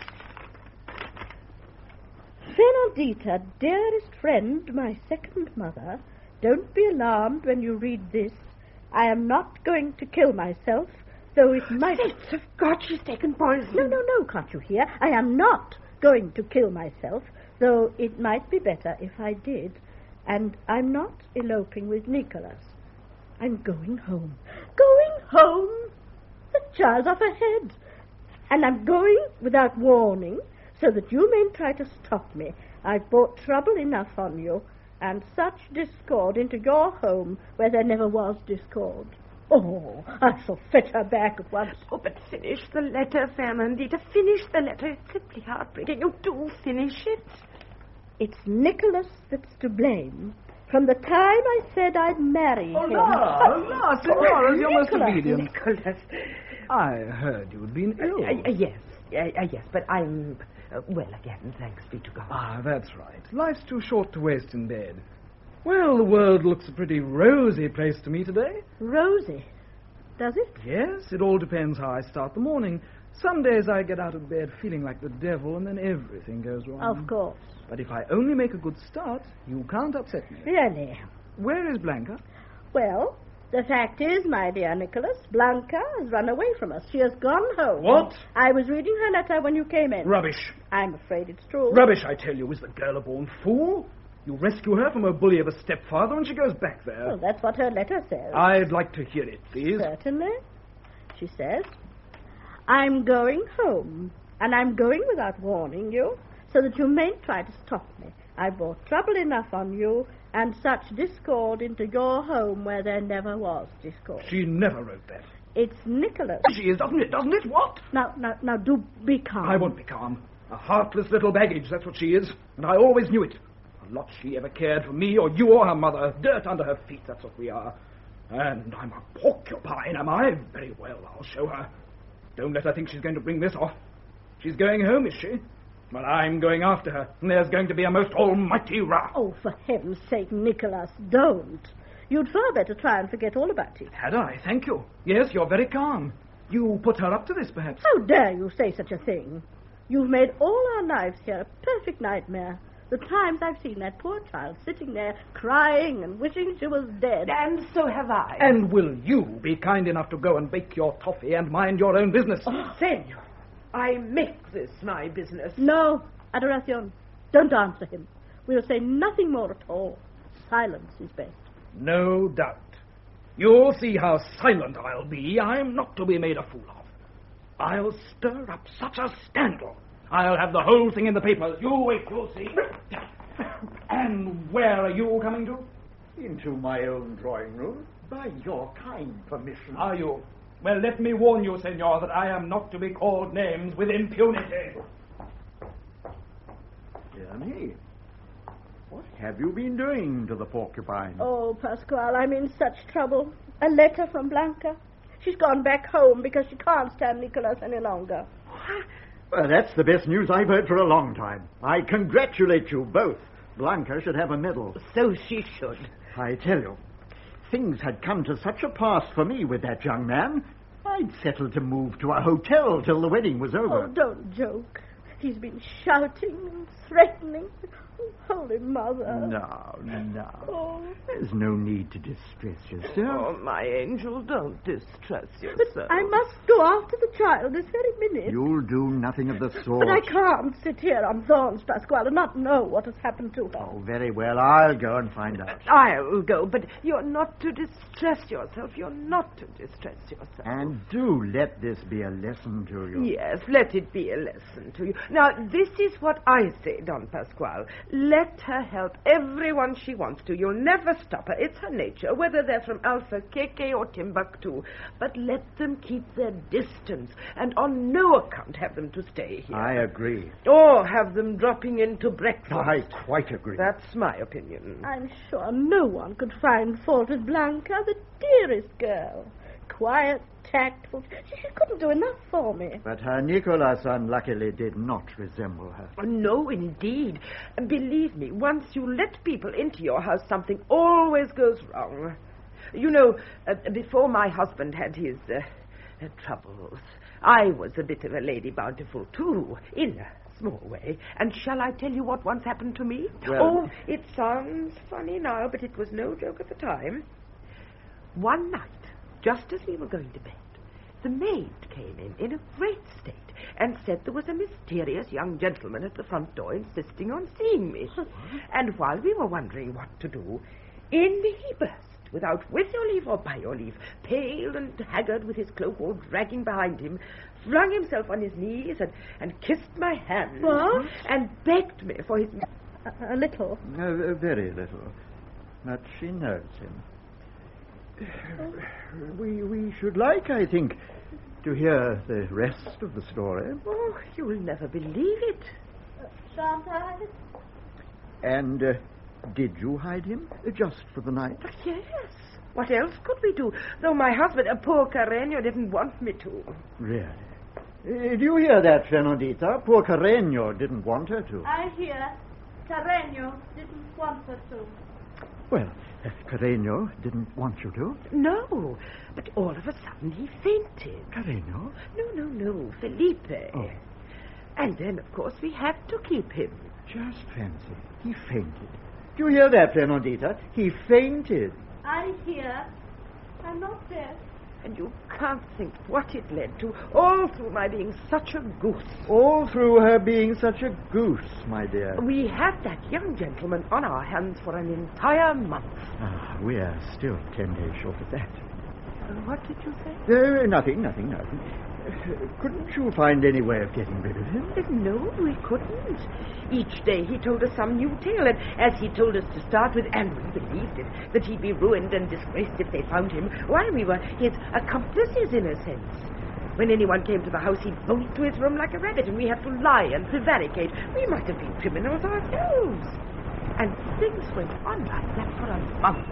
Fernandita, dearest friend, my second mother, don't be alarmed when you read this. I am not going to kill myself. Though it might...
Saints of God, she's taken poison.
No, no, no, can't you hear? I am not going to kill myself, though it might be better if I did. And I'm not eloping with Nicholas. I'm going home. Going home? The child's off her head. And I'm going without warning, so that you may try to stop me. I've brought trouble enough on you, and such discord into your home where there never was discord. Oh, I shall fetch her back at once.
Oh, but finish the letter, Fernandita. Finish the letter. It's simply heartbreaking. You do finish it.
It's Nicholas that's to blame. From the time I said I'd marry him...
Hola, hola, Senora, you're most obedient.
Nicholas.
I heard you'd been ill.
Uh, uh, yes, uh, uh, yes, but I'm uh, well again, thanks be to God.
Ah, that's right. Life's too short to waste in bed. Well, the world looks a pretty rosy place to me today.
Rosy? Does it?
Yes, it all depends how I start the morning. Some days I get out of bed feeling like the devil, and then everything goes wrong.
Of course.
But if I only make a good start, you can't upset me.
Really?
Where is Blanca?
Well, the fact is, my dear Nicholas, Blanca has run away from us. She has gone home.
What?
I was reading her letter when you came in.
Rubbish.
I'm afraid it's true.
Rubbish, I tell you. Is the girl a born fool? You rescue her from her bully of a stepfather and she goes back there.
Well, that's what her letter says.
I'd like to hear it, please.
Certainly. She says, I'm going home, and I'm going without warning you, so that you mayn't try to stop me. I brought trouble enough on you, and such discord into your home where there never was discord.
She never wrote that.
It's Nicholas.
She is, doesn't it, doesn't it? What?
Now, now, now, do be calm.
I won't be calm. A heartless little baggage, that's what she is, and I always knew it. Not she ever cared for me or you or her mother. Dirt under her feet, that's what we are. And I'm a porcupine, am I? Very well, I'll show her. Don't let her think she's going to bring this off. She's going home, is she? Well, I'm going after her, and there's going to be a most almighty row.
Oh, for heaven's sake, Nicholas, don't. You'd far better try and forget all about it.
Had I? Thank you. Yes, you're very calm. You put her up to this, perhaps?
How dare you say such a thing? You've made all our lives here a perfect nightmare. The times I've seen that poor child sitting there crying and wishing she was dead.
And so have I.
And will you be kind enough to go and bake your toffee and mind your own business?
Oh, Senor, I make this my business.
No, Adoration, don't answer him. We'll say nothing more at all. Silence is best.
No doubt. You'll see how silent I'll be. I'm not to be made a fool of. I'll stir up such a scandal. I'll have the whole thing in the papers. You wait, you'll see. And where are you coming to?
Into my own drawing room, by your kind permission.
Are you? Well, let me warn you, senor, that I am not to be called names with impunity.
Dear me, what have you been doing to the porcupine?
Oh, Pasquale, I'm in such trouble. A letter from Blanca. She's gone back home because she can't stand Nicholas any longer.
Well, that's the best news I've heard for a long time. I congratulate you both. Blanca should have a medal.
So she should.
I tell you, things had come to such a pass for me with that young man. I'd settled to move to a hotel till the wedding was over.
Oh, don't joke. He's been shouting and threatening. Oh, Holy Mother.
No, no.
Oh.
There's no need to distress yourself.
Oh, my angel, don't distress yourself.
But I must go after the child this very minute.
You'll do nothing of the sort.
But I can't sit here on thorns, Pasquale, and not know what has happened to her.
Oh, very well. I'll go and find out.
I'll go, but you're not to distress yourself. You're not to distress yourself.
And do let this be a lesson to you.
Yes, let it be a lesson to you. Now, this is what I say, Don Pasquale. Let her help everyone she wants to. You'll never stop her. It's her nature, whether they're from Albuquerque or Timbuktu. But let them keep their distance, and on no account have them to stay here.
I agree.
Or have them dropping in to breakfast.
I quite agree.
That's my opinion.
I'm sure no one could find fault with Blanca, the dearest girl. Quiet, tactful. She, she couldn't do enough for me.
But her Nicholas unluckily did not resemble her.
Oh, no, indeed. Believe me, once you let people into your house, something always goes wrong. You know, uh, before my husband had his uh, uh, troubles, I was a bit of a Lady Bountiful, too, in a small way. And shall I tell you what once happened to me?
Well,
oh, it sounds funny now, but it was no joke at the time. One night, just as we were going to bed, the maid came in in a great state and said there was a mysterious young gentleman at the front door insisting on seeing me. And while we were wondering what to do, in he burst, without with your leave or by your leave, pale and haggard with his cloak all dragging behind him, flung himself on his knees and, and kissed my hand.
What?
And begged me for his...
A, a little.
Uh, very little. But she knows him. We we should like, I think, to hear the rest of the story.
Oh, you'll never believe it.
Uh, shan't I?
And uh, did you hide him uh, just for the night?
Yes. What else could we do? Though my husband, uh, poor Carreño, didn't want me to.
Really? Uh, do you hear that, Fernandita? Poor Carreño didn't want her to.
I hear. Carreño didn't want her to.
Well, uh, Carreño didn't want you to?
No, but all of a sudden he fainted.
Carreño?
No, no, no, Felipe.
Oh.
And then, of course, we had to keep him.
Just fancy. He fainted. Do you hear that, Fernandita? He fainted.
I hear. I'm not dead.
And you can't think what it led to, all through my being such a goose.
All through her being such a goose, my dear.
We had that young gentleman on our hands for an entire month.
Ah, we are still ten days short of that.
Uh, what did you say?
Uh, nothing, nothing, nothing. Uh, couldn't you find any way of getting rid of him?
Uh, no, we couldn't. Each day he told us some new tale, and as he told us to start with, and we believed it, that he'd be ruined and disgraced if they found him, while we were his accomplices, in a sense. When anyone came to the house, he'd bolt to his room like a rabbit, and we had to lie and prevaricate. We might have been criminals ourselves. And things went on like that for a month.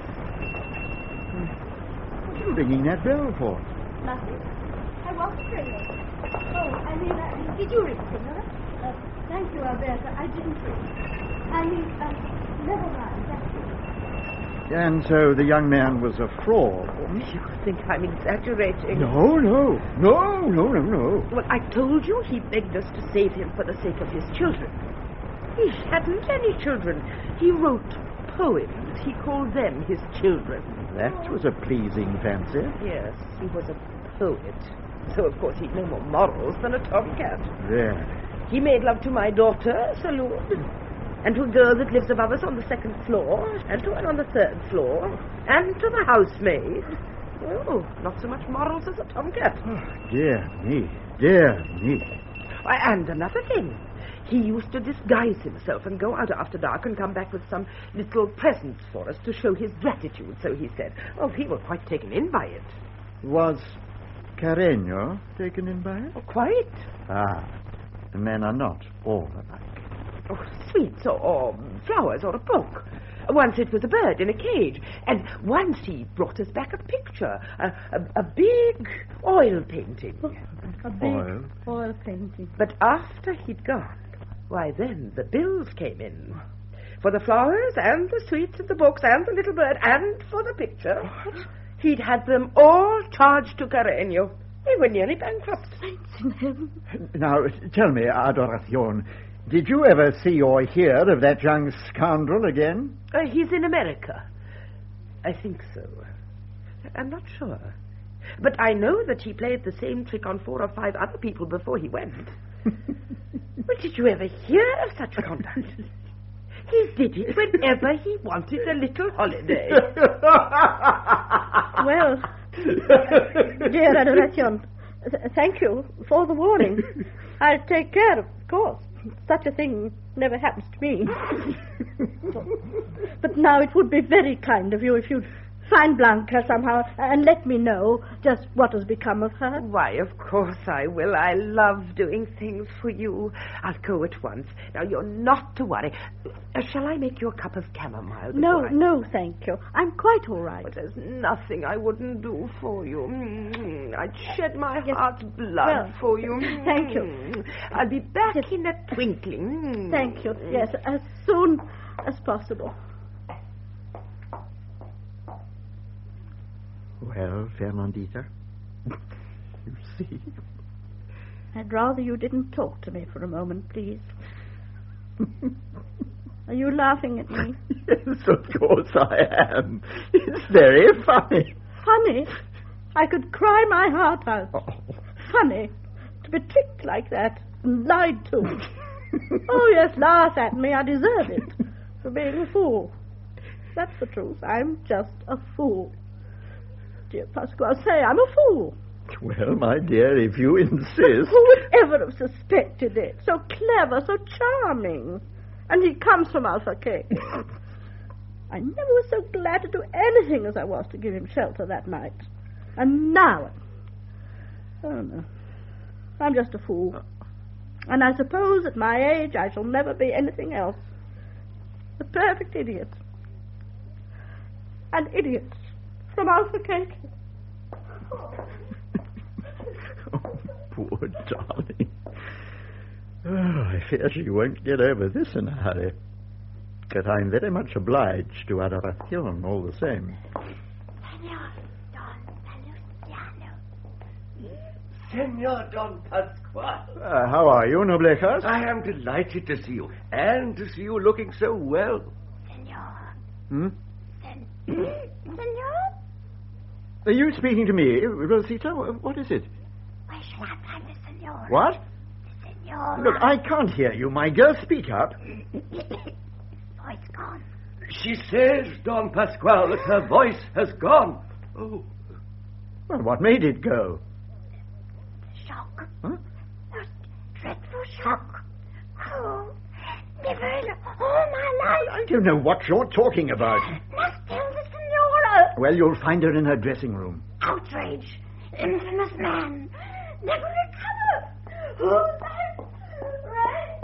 What are you ringing that bell for?
Nothing. I wasn't ringing. Oh, I mean, uh, did you ring, Signora? Uh, thank you, Alberta. I didn't ring. I mean, uh, never mind. Thank you.
And so the young man was a fraud.
You think I'm exaggerating.
No, no. No, no, no, no.
Well, I told you he begged us to save him for the sake of his children. He hadn't any children. He wrote poems. He called them his children.
That was a pleasing fancy.
Yes, he was a poet. So, of course, he'd no more morals than a tomcat.
Really?
He made love to my daughter, Salud, and to a girl that lives above us on the second floor, and to one on the third floor, and to the housemaid. Oh, not so much morals as a tomcat.
Oh, dear me, dear me.
And another thing. He used to disguise himself and go out after dark and come back with some little presents for us to show his gratitude, so he said. Oh, we were quite taken in by it.
Was Carreño taken in by it?
Oh, quite.
Ah, the men are not all alike.
Oh, sweets or, or flowers or a book. Once it was a bird in a cage. And once he brought us back a picture, a, a, a big oil painting.
A big
Oil?
oil painting.
But after he'd gone, why then the bills came in. For the flowers and the sweets and the books and the little bird and for the picture. He'd had them all charged to Carreño. They were nearly bankrupt.
Saints in heaven.
Now, tell me, Adoracion, did you ever see or hear of that young scoundrel again?
Uh, he's in America. I think so. I'm not sure. But I know that he played the same trick on four or five other people before he went. Well, did you ever hear of such conduct? He did it whenever he wanted a little holiday.
Well, dear Adoracion, th- thank you for the warning. I'll take care, of course. Such a thing never happens to me. But now it would be very kind of you if you'd find Blanca somehow and let me know just what has become of her.
Why, of course I will. I love doing things for you. I'll go at once. Now, you're not to worry. Uh, shall I make you a cup of chamomile?
No,
I...
no, thank you. I'm quite all right.
But there's nothing I wouldn't do for you. Mm-hmm. I'd shed my
Yes.
heart's blood
Well,
for you. Mm-hmm.
thank you.
I'll be back in a twinkling. Mm.
Thank you. Yes, as soon as possible.
Well, Fernandita, you see.
I'd rather you didn't talk to me for a moment, please. Are you laughing at me?
Yes, of course I am. It's very funny.
Funny? I could cry my heart out.
Oh.
Funny to be tricked like that and lied to. Oh, yes, laugh at me. I deserve it for being a fool. That's the truth. I'm just a fool. Dear Pasquale, say I'm a fool.
Well, my dear, if you insist.
Who would ever have suspected it? So clever, so charming. And he comes from Albuquerque. I never was so glad to do anything as I was to give him shelter that night. And now, oh no, I'm just a fool. And I suppose at my age I shall never be anything else. A perfect idiot. An idiot from Albuquerque.
Oh, poor darling. Oh, I fear she won't get over this in a hurry. But I'm very much obliged to Adoracion all the same.
Senor Don Salustiano.
Senor Don Pasquale.
Uh, how are you, Noblejas?
I am delighted to see you, and to see you looking so well.
Senor.
Hmm?
Sen- Senor?
Are you speaking to me, Rosita? What is it?
Where shall I find the senor?
What?
The senor.
Look, I can't hear you, my girl. Speak up.
Voice gone.
She says, Don Pasquale, that her voice has gone. Oh.
Well, what made it go?
The shock.
Huh?
Most dreadful shock. Oh, never in all my life.
I don't know what you're talking about.
Must tell the senora.
Well, you'll find her in her dressing room.
Outrage. Infamous man. Never recover. Who's that? Right.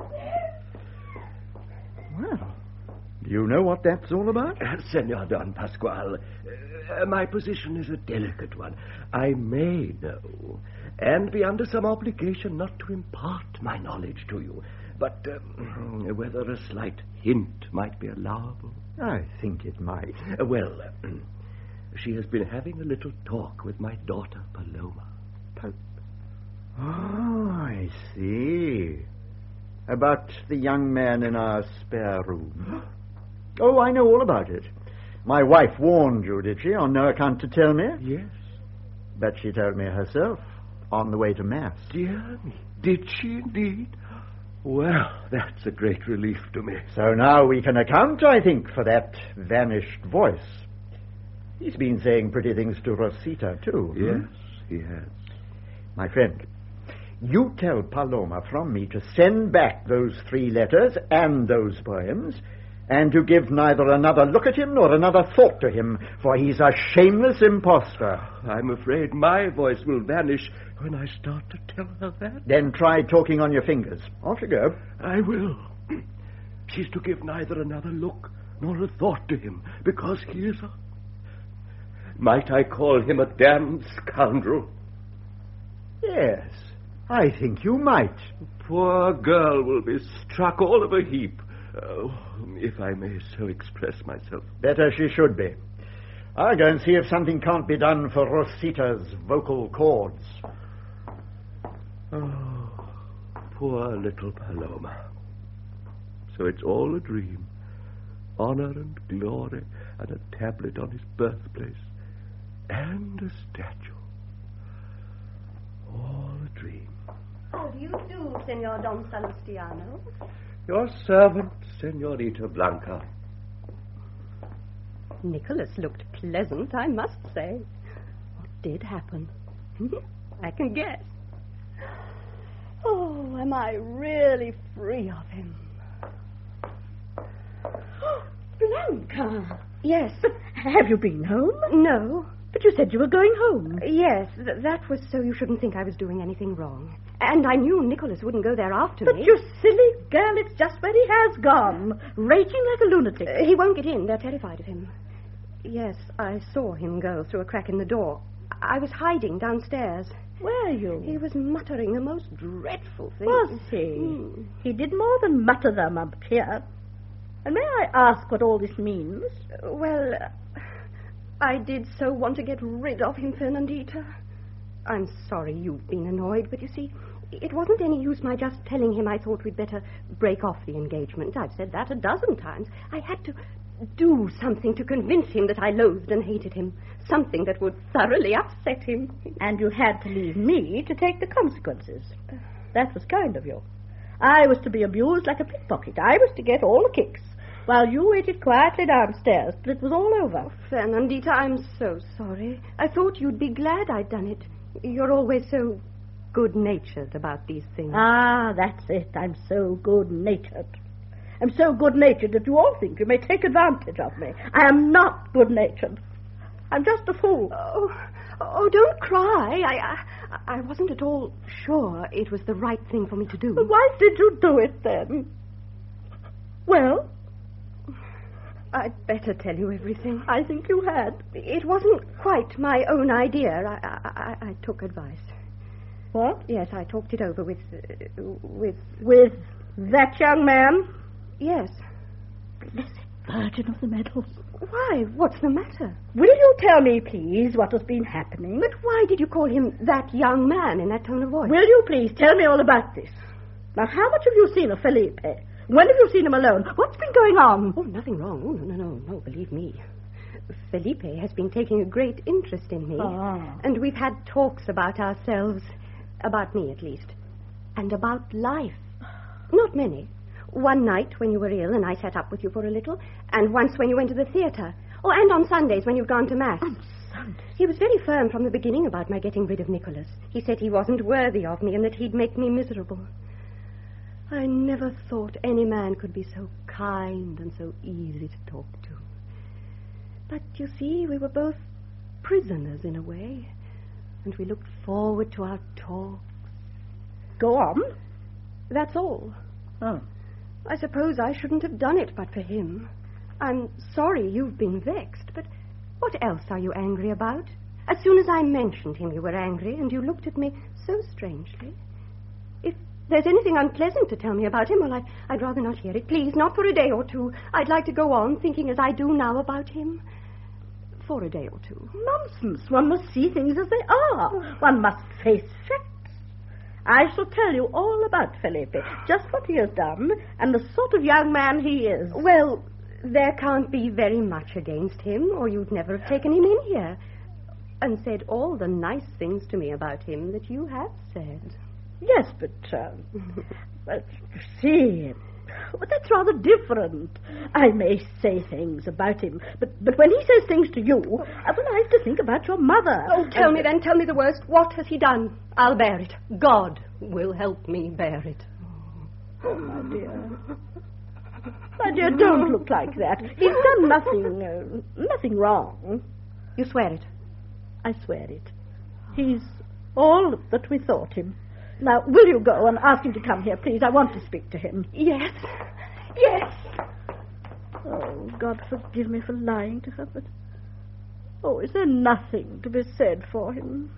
Well, do you know what that's all about?
Uh, Senor Don Pasquale, uh, my position is a delicate one. I may know, and be under some obligation not to impart my knowledge to you. But um, whether a slight hint might be allowable?
I think it might.
Uh, well, uh, she has been having a little talk with my daughter, Paloma.
Pal- oh, I see. About the young man in our spare room. Oh, I know all about it. My wife warned you, did she, on no account to tell me?
Yes.
But she told me herself, on the way to Mass.
Dear me, did she indeed? Well, that's a great relief to me.
So now we can account, I think, for that vanished voice. He's been saying pretty things to Rosita, too.
Yes,
hmm?
he has.
My friend, you tell Paloma from me to send back those three letters and those poems, and to give neither another look at him nor another thought to him, for he's a shameless impostor.
I'm afraid my voice will vanish when I start to tell her that.
Then try talking on your fingers. Off you go.
I will. She's to give neither another look nor a thought to him, because he is a... Might I call him a damned scoundrel?
Yes, I think you might.
Poor girl will be struck all of a heap, uh, if I may so express myself.
Better she should be. I'll go and see if something can't be done for Rosita's vocal cords.
Oh, poor little Paloma. So it's all a dream. Honor and glory and a tablet on his birthplace. And a statue. All a dream.
How do you do, Senor Don Salustiano?
Your servant, Senorita Blanca.
Nicholas looked pleasant, I must say. What did happen? I can guess. Oh, am I really free of him?
Blanca!
Yes.
But have you been home?
No.
But you said you were going home.
Yes, th- that was so you shouldn't think I was doing anything wrong. And I knew Nicholas wouldn't go there after
but
me.
But you silly girl, it's just where he has gone, raging like a lunatic.
Uh, he won't get in. They're terrified of him. Yes, I saw him go through a crack in the door. I was hiding downstairs.
Were you?
He was muttering the most dreadful things.
Was he?
Mm.
He did more than mutter them up here. And may I ask what all this means?
Uh, well, uh, I did so want to get rid of him, Fernandita. I'm sorry you've been annoyed, but you see, it wasn't any use my just telling him I thought we'd better break off the engagement. I've said that a dozen times. I had to do something to convince him that I loathed and hated him. Something that would thoroughly upset him.
And you had to leave me to take the consequences. That was kind of you. I was to be abused like a pickpocket. I was to get all the kicks, while you waited quietly downstairs till it was all over.
Oh, Fernandita, I'm so sorry. I thought you'd be glad I'd done it. You're always so good-natured about these things.
Ah, that's it. I'm so good-natured. I'm so good-natured that you all think you may take advantage of me. I am not good-natured. I'm just a fool.
Oh, oh don't cry. I, I, I wasn't at all sure it was the right thing for me to do.
Why did you do it, then? Well?
I'd better tell you everything.
I think you had.
It wasn't quite my own idea. I, I, I, I took advice.
What?
Yes, I talked it over with... Uh, with...
With that young man?
Yes.
Blessed Virgin of the Meadows.
Why? What's the matter?
Will you tell me, please, what has been happening?
But why did you call him that young man in that tone of voice?
Will you please tell me all about this? Now, how much have you seen of Felipe? When have you seen him alone? What's been going on?
Oh, nothing wrong. Oh, no, no, no, no, believe me. Felipe has been taking a great interest in me.
Ah.
And we've had talks about ourselves, about me at least, and about life. Not many. One night when you were ill and I sat up with you for a little, and once when you went to the theatre. Oh, and on Sundays when you've gone to Mass.
On Sundays?
He was very firm from the beginning about my getting rid of Nicholas. He said he wasn't worthy of me and that he'd make me miserable. I never thought any man could be so kind and so easy to talk to. But, you see, we were both prisoners in a way, and we looked forward to our talks.
Go on.
That's all.
Oh.
I suppose I shouldn't have done it but for him. I'm sorry you've been vexed, but what else are you angry about? As soon as I mentioned him, you were angry, and you looked at me so strangely. If there's anything unpleasant to tell me about him, well, I, I'd rather not hear it. Please, not for a day or two. I'd like to go on thinking as I do now about him. For a day or two.
Nonsense. One must see things as they are. One must face facts. I shall tell you all about Felipe, just what he has done, and the sort of young man he is.
Well, there can't be very much against him, or you'd never have taken him in here and said all the nice things to me about him that you have said.
Yes, but, uh, but you see, but that's rather different. I may say things about him, but, but when he says things to you, uh, well, I have to think about your mother.
Oh, tell
and,
me then, tell me the worst. What has he done? I'll bear it. God will help me bear it.
Oh, my dear. My dear, don't look like that. He's done nothing, uh, nothing wrong.
You swear it?
I swear it. He's all that we thought him. Now, will you go and ask him to come here, please? I want to speak to him.
Yes. Yes.
Oh, God forgive me for lying to her, but... Oh, is there nothing to be said for him?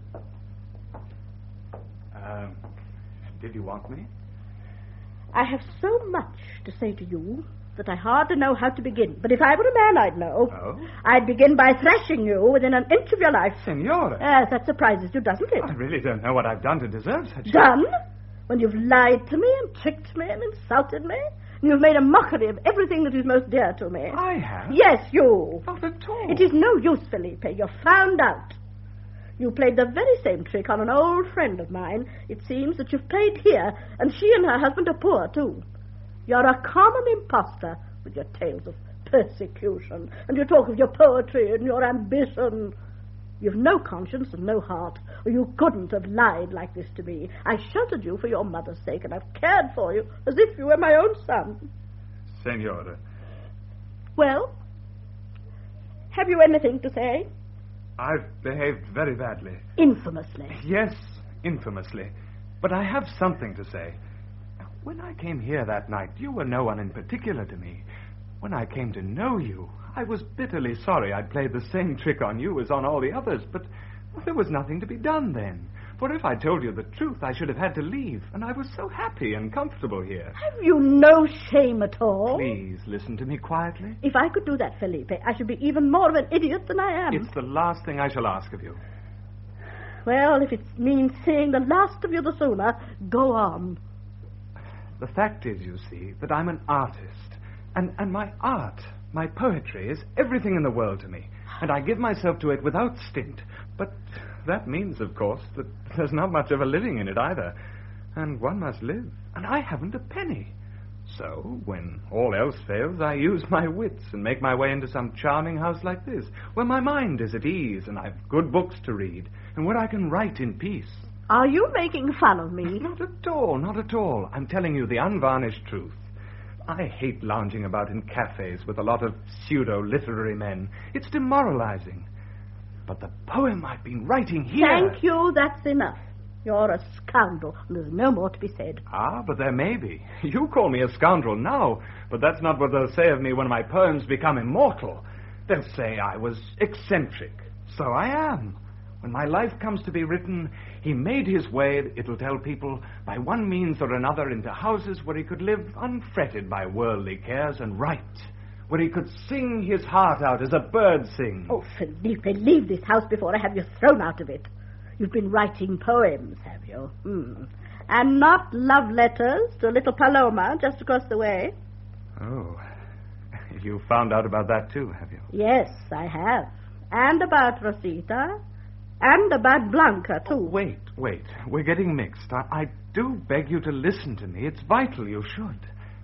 Um, did you want me?
I have so much to say to you that I hardly know how to begin. But if I were a man, I'd know.
Oh?
I'd begin by thrashing you within an inch of your life.
Senora!
Yes, that surprises you, doesn't it?
I really don't know what I've done to deserve such...
Done? When you've lied to me and tricked me and insulted me, and you've made a mockery of everything that is most dear to me.
I have?
Yes, you.
Not at all.
It is no use, Felipe. You're found out. You played the very same trick on an old friend of mine. It seems that you've played here, and she and her husband are poor, too. You're a common impostor with your tales of persecution, and you talk of your poetry and your ambition. You've no conscience and no heart, or you couldn't have lied like this to me. I sheltered you for your mother's sake, and I've cared for you as if you were my own son.
Senora.
Well, have you anything to say?
I've behaved very badly.
Infamously.
Yes, infamously. But I have something to say. When I came here that night, you were no one in particular to me. When I came to know you, I was bitterly sorry I'd played the same trick on you as on all the others, but there was nothing to be done then. For if I told you the truth, I should have had to leave, and I was so happy and comfortable here.
Have you no shame at all?
Please listen to me quietly.
If I could do that, Felipe, I should be even more of an idiot than I am.
It's the last thing I shall ask of you.
Well, if it means seeing the last of you the sooner, go on.
The fact is, you see, that I'm an artist, and, and my art, my poetry, is everything in the world to me, and I give myself to it without stint. But that means, of course, that there's not much of a living in it either, and one must live, and I haven't a penny. So, when all else fails, I use my wits and make my way into some charming house like this, where my mind is at ease, and I've good books to read, and where I can write in peace.
Are you making fun of me?
Not at all, not at all. I'm telling you the unvarnished truth. I hate lounging about in cafes with a lot of pseudo-literary men. It's demoralizing. But the poem I've been writing here...
Thank you, that's enough. You're a scoundrel, and there's no more to be said.
Ah, but there may be. You call me a scoundrel now, but that's not what they'll say of me when my poems become immortal. They'll say I was eccentric. So I am. When my life comes to be written, he made his way, it'll tell people, by one means or another into houses where he could live unfretted by worldly cares and write, where he could sing his heart out as a bird sings.
Oh, Felipe, leave this house before I have you thrown out of it. You've been writing poems, have you? Hmm. And not love letters to little Paloma just across the way.
Oh, you found out about that too, have you?
Yes, I have. And about Rosita. And about Blanca, too.
Oh, wait, wait. We're getting mixed. I, I do beg you to listen to me. It's vital you should.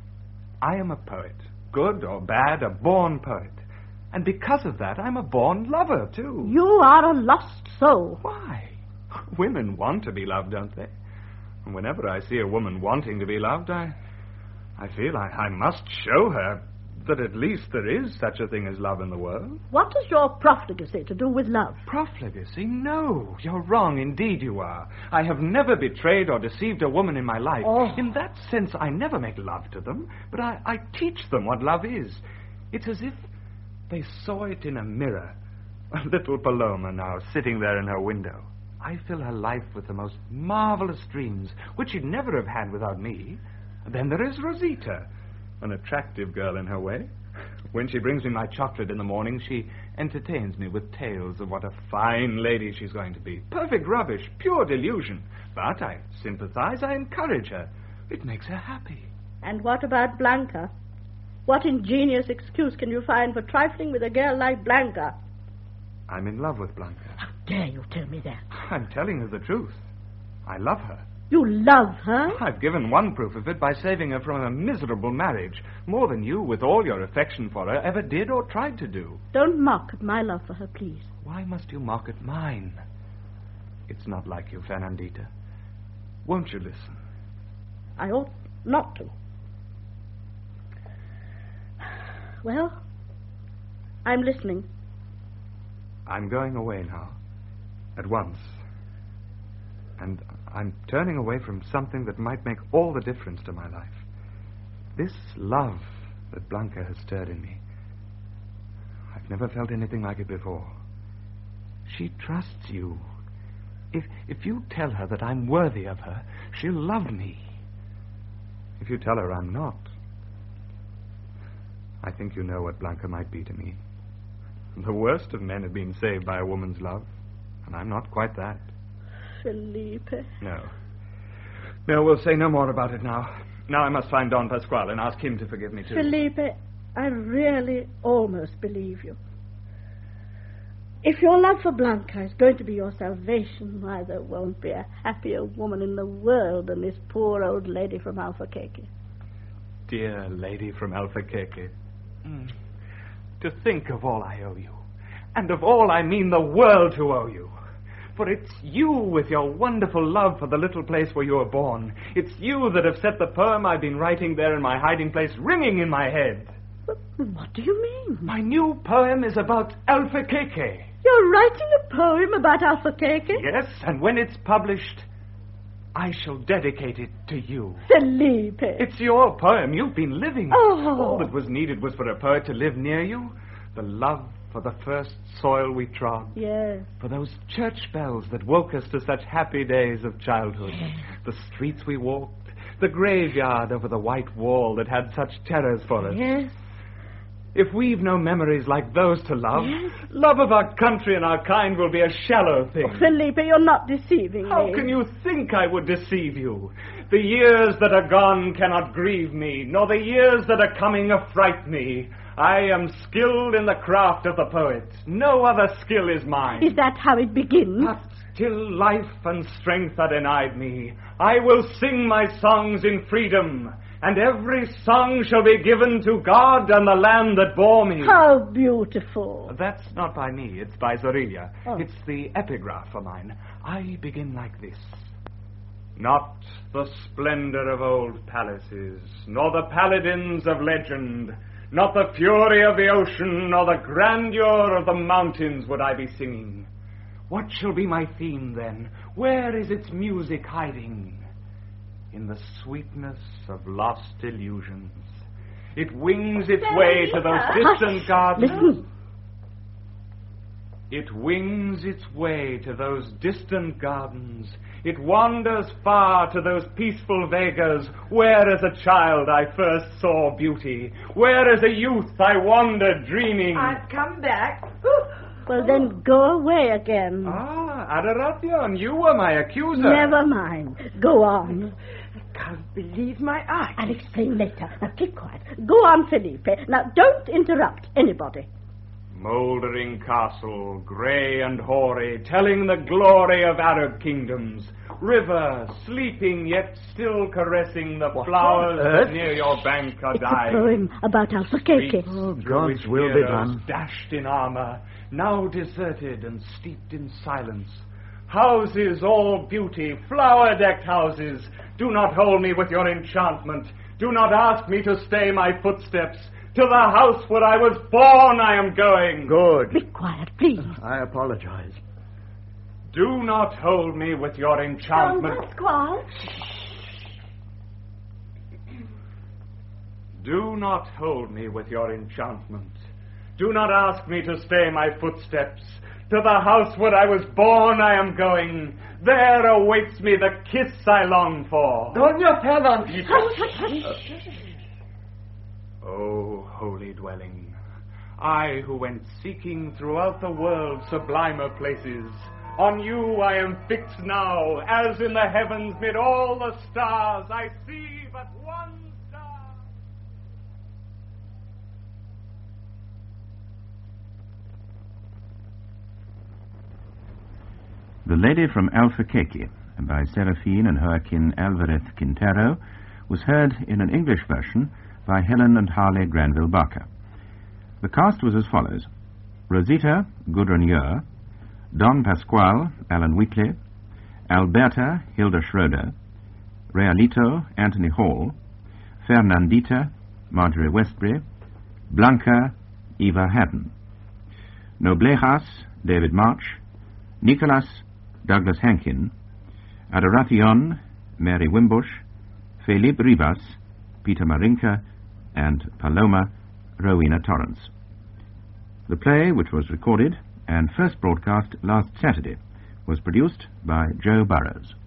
I am a poet. Good or bad, a born poet. And because of that, I'm a born lover, too.
You are a lost soul.
Why? Women want to be loved, don't they? And whenever I see a woman wanting to be loved, I, I feel I, I must show her that at least there is such a thing as love in the world.
What has your profligacy to do with love?
Profligacy? No, you're wrong. Indeed you are. I have never betrayed or deceived a woman in my life.
Oh.
In that sense, I never make love to them, but I, I teach them what love is. It's as if they saw it in a mirror. A little Paloma now, sitting there in her window. I fill her life with the most marvelous dreams, which she'd never have had without me. And then there is Rosita, an attractive girl in her way. When she brings me my chocolate in the morning, she entertains me with tales of what a fine lady she's going to be. Perfect rubbish, pure delusion. But I sympathize, I encourage her. It makes her happy.
And what about Blanca? What ingenious excuse can you find for trifling with a girl like Blanca?
I'm in love with Blanca.
How dare you tell me that?
I'm telling you the truth. I love her.
You love her?
I've given one proof of it by saving her from a miserable marriage, more than you, with all your affection for her, ever did or tried to do.
Don't mock at my love for her, please.
Why must you mock at mine? It's not like you, Fernandita. Won't you listen?
I ought not to. Well, I'm listening.
I'm going away now. At once. And I'm turning away from something that might make all the difference to my life. This love that Blanca has stirred in me. I've never felt anything like it before. She trusts you. If, if you tell her that I'm worthy of her, she'll love me. If you tell her I'm not, I think you know what Blanca might be to me. The worst of men have been saved by a woman's love, and I'm not quite that.
Felipe.
No. No, we'll say no more about it now. Now I must find Don Pasquale and ask him to forgive me, too.
Felipe, I really almost believe you. If your love for Blanca is going to be your salvation, why, there won't be a happier woman in the world than this poor old lady from Albuquerque.
Dear lady from Albuquerque. Mm. To think of all I owe you. And of all I mean the world to owe you. For it's you with your wonderful love for the little place where you were born. It's you that have set the poem I've been writing there in my hiding place ringing in my head.
But what do you mean?
My new poem is about Albuquerque.
You're writing a poem about Albuquerque?
Yes, and when it's published, I shall dedicate it to you.
Felipe.
It's your poem. You've been living.
Oh.
All that was needed was for a poet to live near you. The love for the first soil we trod.
Yes.
For those church bells that woke us to such happy days of childhood.
Yes.
The streets we walked. The graveyard over the white wall that had such terrors for us.
Yes.
If we've no memories like those to love,
yes.
love of our country and our kind will be a shallow thing.
Oh, Felipe, you're not deceiving
How
me.
How can you think I would deceive you? The years that are gone cannot grieve me, nor the years that are coming affright me. I am skilled in the craft of the poet. No other skill is mine.
Is that how it begins?
But till life and strength are denied me, I will sing my songs in freedom. And every song shall be given to God and the land that bore me.
How beautiful.
That's not by me, it's by Zorilla.
Oh.
It's the epigraph for mine. I begin like this. Not the splendor of old palaces, nor the paladins of legend, not the fury of the ocean, nor the grandeur of the mountains would I be singing. What shall be my theme, then? Where is its music hiding? In the sweetness of lost illusions. It wings its way to those distant gardens.
Listen.
It wings its way to those distant gardens. It wanders far to those peaceful Vegas, where as a child I first saw beauty, where as a youth I wandered dreaming.
I've come back.
Well, then go away again.
Ah, Adoration, you were my accuser.
Never mind. Go on.
I can't believe my eyes.
I'll explain later. Now, keep quiet. Go on, Felipe. Now, don't interrupt anybody.
Mouldering castle, grey and hoary, telling the glory of Arab kingdoms. River, sleeping yet still caressing the what flowers that near your bank are
it's
dying.
It's a poem about Albuquerque.
Oh, God's will be done.
Dashed in armor, now deserted and steeped in silence. Houses all beauty, flower-decked houses. Do not hold me with your enchantment. Do not ask me to stay my footsteps. To the house where I was born I am going.
Good.
Be quiet, please.
I apologize.
Do not hold me with your enchantment.
Don Pasquale.
Do not hold me with your enchantment. Do not ask me to stay my footsteps. To the house where I was born I am going. There awaits me the kiss I long for.
Doña Fernan.
O holy dwelling, I who went seeking throughout the world sublimer places, on you I am fixed now, as in the heavens mid all the stars I see but one star.
The Lady from Albuquerque, by Serafine and Joaquin Alvarez Quintero, was heard in an English version by Helen and Harley Granville Barker. The cast was as follows: Rosita, Gudrun Ure; Don Pasquale, Alan Wheatley; Alberta, Hilda Schroeder; Realito, Anthony Hall; Fernandita, Marjorie Westbury; Blanca, Eva Haddon; Noblejas, David March; Nicholas, Douglas Hankin; Adoracion, Mary Wimbush; Felipe Rivas, Peter Marinka; and Paloma, Rowena Torrance. The play, which was recorded and first broadcast last Saturday, was produced by Joe Burrows.